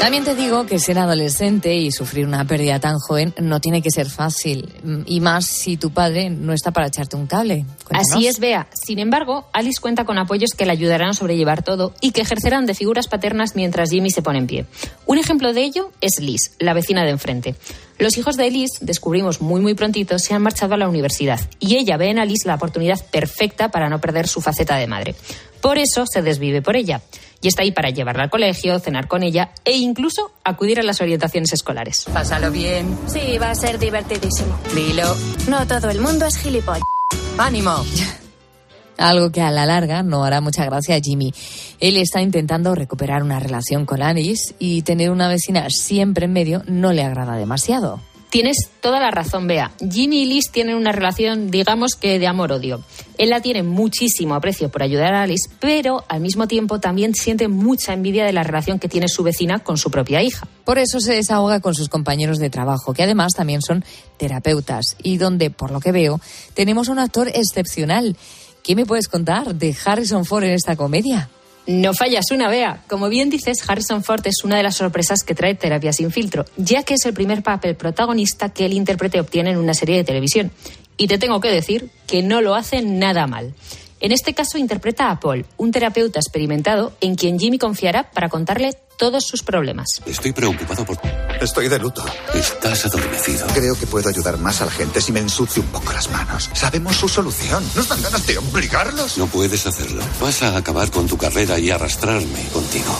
También te digo que ser adolescente y sufrir una pérdida tan joven no tiene que ser fácil, y más si tu padre no está para echarte un cable. Cuéntanos. Así es, Bea. Sin embargo, Alice cuenta con apoyos que le ayudarán a sobrellevar todo y que ejercerán de figuras paternas mientras Jimmy se pone en pie. Un ejemplo de ello es Liz, la vecina de enfrente. Los hijos de Liz, descubrimos muy muy prontito, se han marchado a la universidad y ella ve en Alice la oportunidad perfecta para no perder su faceta de madre. Por eso se desvive por ella. Y está ahí para llevarla al colegio, cenar con ella e incluso acudir a las orientaciones escolares. Pásalo bien. Sí, va a ser divertidísimo. Dilo. No todo el mundo es gilipollas. ¡Ánimo! Algo que a la larga no hará mucha gracia a Jimmy. Él está intentando recuperar una relación con Alice y tener una vecina siempre en medio no le agrada demasiado. Tienes toda la razón, Bea. Jimmy y Liz tienen una relación, digamos que de amor-odio. Él la tiene muchísimo aprecio por ayudar a Alice, pero al mismo tiempo también siente mucha envidia de la relación que tiene su vecina con su propia hija. Por eso se desahoga con sus compañeros de trabajo, que además también son terapeutas, y donde, por lo que veo, tenemos un actor excepcional. ¿Qué me puedes contar de Harrison Ford en esta comedia? No fallas una, Bea. Como bien dices, Harrison Ford es una de las sorpresas que trae Terapia sin filtro, ya que es el primer papel protagonista que el intérprete obtiene en una serie de televisión. Y te tengo que decir que no lo hace nada mal. En este caso interpreta a Paul, un terapeuta experimentado en quien Jimmy confiará para contarle todos sus problemas. Estoy preocupado por... Estoy de luto. Estás adormecido. Creo que puedo ayudar más a la gente si me ensucio un poco las manos. Sabemos su solución. ¿Nos dan ganas de obligarlos? No puedes hacerlo. Vas a acabar con tu carrera y arrastrarme contigo.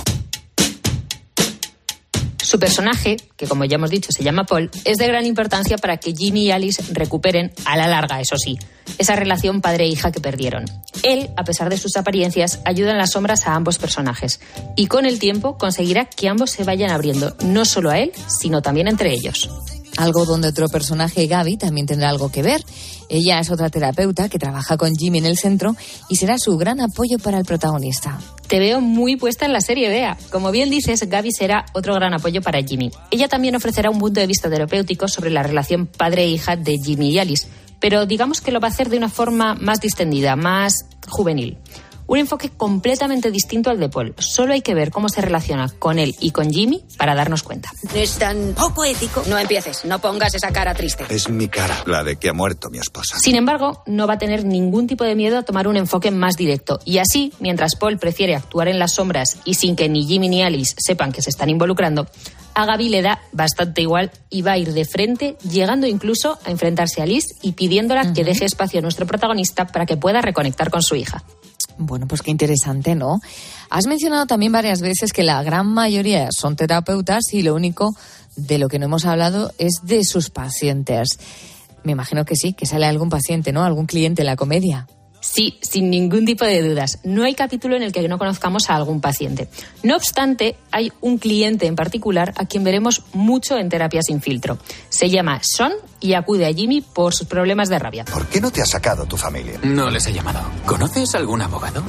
Su personaje, que como ya hemos dicho se llama Paul, es de gran importancia para que Jimmy y Alice recuperen, a la larga eso sí, esa relación padre-hija que perdieron. Él, a pesar de sus apariencias, ayuda en las sombras a ambos personajes y con el tiempo conseguirá que ambos se vayan abriendo, no solo a él, sino también entre ellos. Algo donde otro personaje, Gaby, también tendrá algo que ver. Ella es otra terapeuta que trabaja con Jimmy en el centro y será su gran apoyo para el protagonista. Te veo muy puesta en la serie, Bea. Como bien dices, Gaby será otro gran apoyo para Jimmy. Ella también ofrecerá un punto de vista terapéutico sobre la relación padre-hija de Jimmy y Alice, pero digamos que lo va a hacer de una forma más distendida, más juvenil. Un enfoque completamente distinto al de Paul. Solo hay que ver cómo se relaciona con él y con Jimmy para darnos cuenta. Es tan poco ético. No empieces, no pongas esa cara triste. Es mi cara, la de que ha muerto mi esposa. Sin embargo, no va a tener ningún tipo de miedo a tomar un enfoque más directo. Y así, mientras Paul prefiere actuar en las sombras y sin que ni Jimmy ni Alice sepan que se están involucrando, a Gaby le da bastante igual y va a ir de frente, llegando incluso a enfrentarse a Liz y pidiéndola uh-huh. que deje espacio a nuestro protagonista para que pueda reconectar con su hija. Bueno, pues qué interesante, ¿no? Has mencionado también varias veces que la gran mayoría son terapeutas y lo único de lo que no hemos hablado es de sus pacientes. Me imagino que sí, que sale algún paciente, ¿no? Algún cliente en la comedia. Sí, sin ningún tipo de dudas. No hay capítulo en el que no conozcamos a algún paciente. No obstante, hay un cliente en particular a quien veremos mucho en Terapia sin filtro. Se llama Sean y acude a Jimmy por sus problemas de rabia. ¿Por qué no te ha sacado tu familia? No les he llamado. ¿Conoces algún abogado?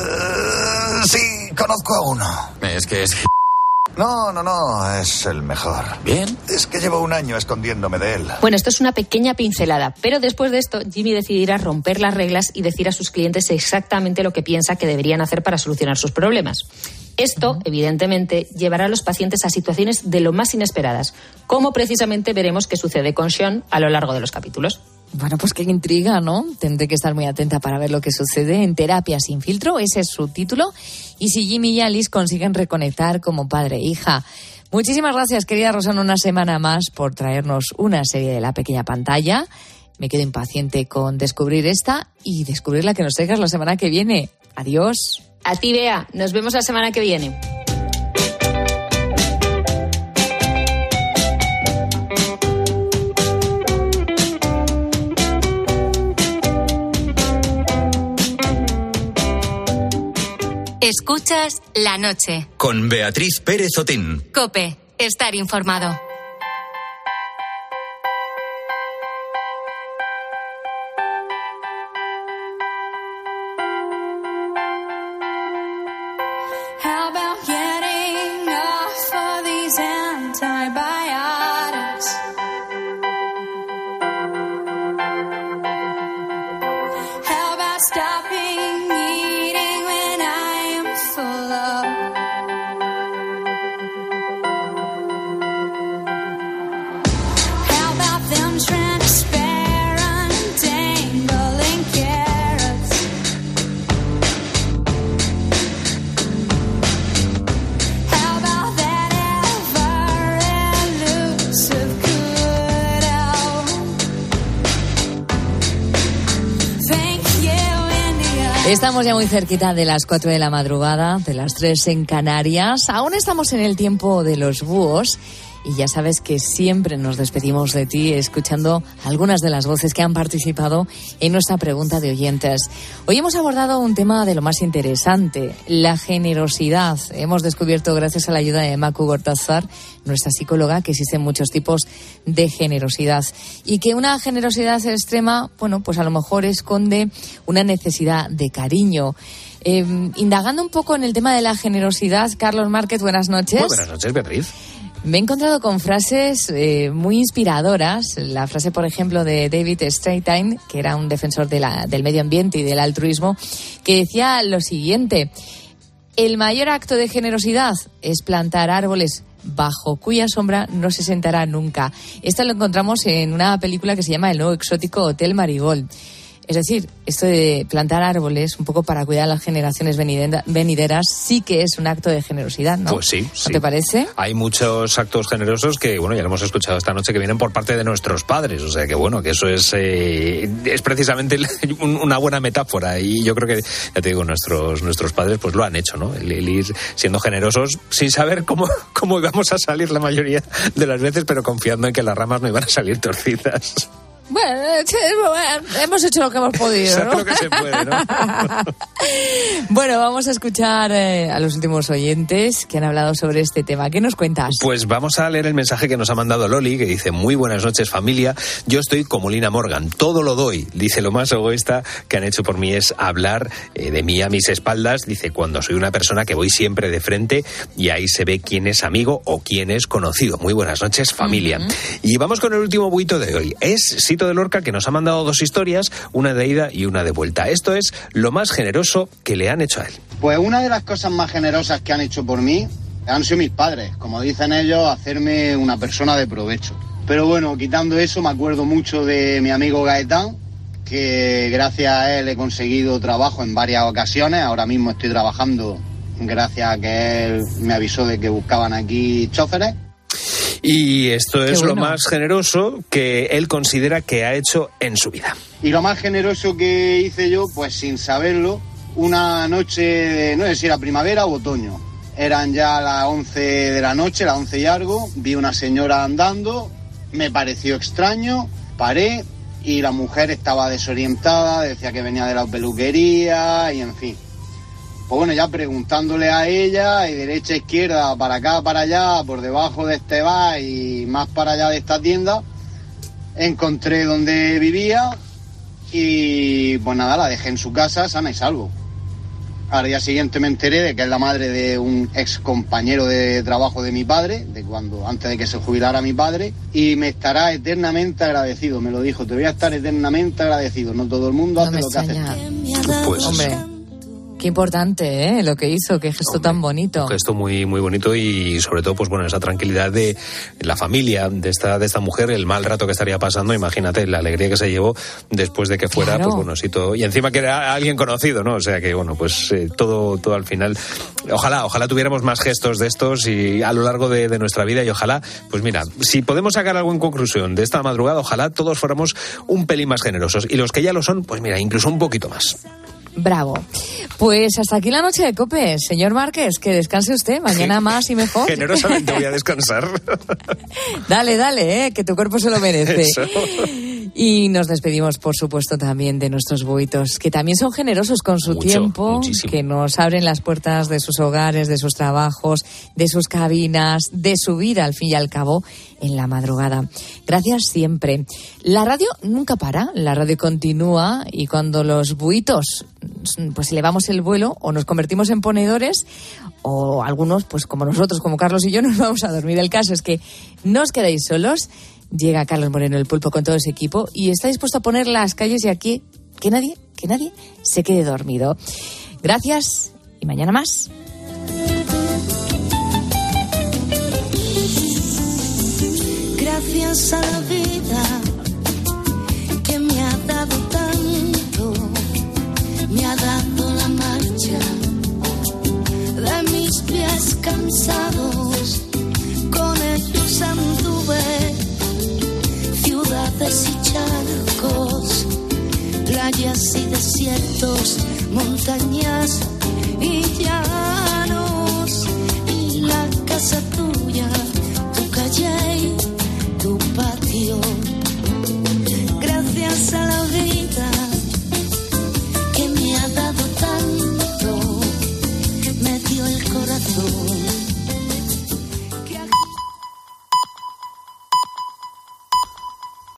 Uh, sí, conozco a uno. Es que es... No, no, no, es el mejor. Bien. Es que llevo un año escondiéndome de él. Bueno, esto es una pequeña pincelada, pero después de esto, Jimmy decidirá romper las reglas y decir a sus clientes exactamente lo que piensa que deberían hacer para solucionar sus problemas. Esto, evidentemente, llevará a los pacientes a situaciones de lo más inesperadas, como precisamente veremos que sucede con Sean a lo largo de los capítulos. Bueno, pues qué intriga, ¿no? Tendré que estar muy atenta para ver lo que sucede en Terapia sin filtro, ese es su título, y si Jimmy y Alice consiguen reconectar como padre e hija. Muchísimas gracias, querida Rosana, una semana más por traernos una serie de la pequeña pantalla. Me quedo impaciente con descubrir esta y descubrir la que nos traigas la semana que viene. Adiós. A ti, Bea. Nos vemos la semana que viene. Escuchas La Noche. Con Beatriz Pérez Otín. COPE. Estar informado. How about getting off of these antibiotics? How about stopping eating when I am full of? Estamos ya muy cerquita de las cuatro de la madrugada, de las tres en Canarias. Aún estamos en el tiempo de los búhos y ya sabes que siempre nos despedimos de ti escuchando algunas de las voces que han participado en nuestra pregunta de oyentes. Hoy hemos abordado un tema de lo más interesante, la generosidad. Hemos descubierto, gracias a la ayuda de Macu Gortázar, nuestra psicóloga, que existen muchos tipos de generosidad y que una generosidad extrema, bueno, pues a lo mejor esconde una necesidad de cariño. Eh, indagando un poco en el tema de la generosidad, Carlos Márquez, buenas noches. Muy buenas noches, Beatriz. Me he encontrado con frases eh, muy inspiradoras. La frase, por ejemplo, de David Strathairn, que era un defensor de la, del medio ambiente y del altruismo, que decía lo siguiente: el mayor acto de generosidad es plantar árboles bajo cuya sombra no se sentará nunca. Esto lo encontramos en una película que se llama El nuevo exótico Hotel Marigold. Es decir, esto de plantar árboles un poco para cuidar a las generaciones venideras sí que es un acto de generosidad, ¿no? Pues sí, ¿No sí. te parece? Hay muchos actos generosos que, bueno, ya lo hemos escuchado esta noche, que vienen por parte de nuestros padres. O sea que, bueno, que eso es eh, es precisamente una buena metáfora. Y yo creo que, ya te digo, nuestros nuestros padres pues lo han hecho, ¿no? El, el ir siendo generosos sin saber cómo, cómo íbamos a salir la mayoría de las veces, pero confiando en que las ramas no iban a salir torcidas. Bueno, hemos hecho lo que hemos podido, ¿no? Lo que se puede, ¿no? Bueno, vamos a escuchar eh, a los últimos oyentes que han hablado sobre este tema. ¿Qué nos cuentas? Pues vamos a leer el mensaje que nos ha mandado Loli, que dice: muy buenas noches, familia. Yo estoy como Lina Morgan, todo lo doy. Dice: lo más egoísta que han hecho por mí es hablar eh, de mí a mis espaldas. Dice: cuando soy una persona que voy siempre de frente y ahí se ve quién es amigo o quién es conocido. Muy buenas noches, familia. Uh-huh. Y vamos con el último buito de hoy. Es Sito de Lorca, que nos ha mandado dos historias, una de ida y una de vuelta. Esto es lo más generoso que le han hecho a él. Pues una de las cosas más generosas que han hecho por mí han sido mis padres, como dicen ellos, hacerme una persona de provecho. Pero bueno, quitando eso, me acuerdo mucho de mi amigo Gaetán, que gracias a él he conseguido trabajo en varias ocasiones. Ahora mismo estoy trabajando gracias a que él me avisó de que buscaban aquí choferes. Y esto es bueno. lo más generoso que él considera que ha hecho en su vida. Y lo más generoso que hice yo, pues sin saberlo, una noche, de, no sé si era primavera o otoño. Eran ya las once de la noche, las once y algo, vi una señora andando, me pareció extraño, paré y la mujer estaba desorientada, decía que venía de la peluquería y en fin. Pues bueno, ya preguntándole a ella, y derecha, izquierda, para acá, para allá, por debajo de este bar y más para allá de esta tienda, encontré donde vivía y pues nada, la dejé en su casa sana y salvo. Al día siguiente me enteré de que es la madre de un ex compañero de trabajo de mi padre, de cuando antes de que se jubilara mi padre, y me estará eternamente agradecido. Me lo dijo: te voy a estar eternamente agradecido. No todo el mundo no hace lo extraña. que hace. Pues hombre, qué importante, ¿eh? Lo que hizo, qué gesto tan bonito. Un gesto muy muy bonito y sobre todo, pues bueno, esa tranquilidad de la familia de esta de esta mujer, el mal rato que estaría pasando, imagínate la alegría que se llevó después de que fuera, claro. Pues bueno, sí, todo, y encima que era alguien conocido, ¿no? O sea que bueno, pues eh, todo todo al final, ojalá, ojalá tuviéramos más gestos de estos y a lo largo de, de nuestra vida, y ojalá, pues mira, si podemos sacar algo en conclusión de esta madrugada, ojalá todos fuéramos un pelín más generosos y los que ya lo son, pues mira, incluso un poquito más. Bravo. Pues hasta aquí la noche de COPE. Señor Márquez, que descanse usted. Mañana más y mejor. Generosamente voy a descansar. Dale, dale, ¿eh? Que tu cuerpo se lo merece. Eso. Y nos despedimos, por supuesto, también de nuestros buitos, que también son generosos con su Mucho, tiempo, muchísimo. que nos abren las puertas de sus hogares, de sus trabajos, de sus cabinas, de su vida, al fin y al cabo, en la madrugada. Gracias siempre. La radio nunca para, la radio continúa, y cuando los buitos pues elevamos el vuelo o nos convertimos en ponedores, o algunos, pues como nosotros, como Carlos y yo, nos vamos a dormir. El caso es que no os quedéis solos. Llega Carlos Moreno, el Pulpo, con todo ese equipo y está dispuesto a poner las calles y aquí que nadie, que nadie se quede dormido. Gracias y mañana más. Gracias a la vida que me ha dado tanto, me ha dado la marcha de mis pies cansados, con ellos anduve ciudades y charcos, playas y desiertos, montañas y ya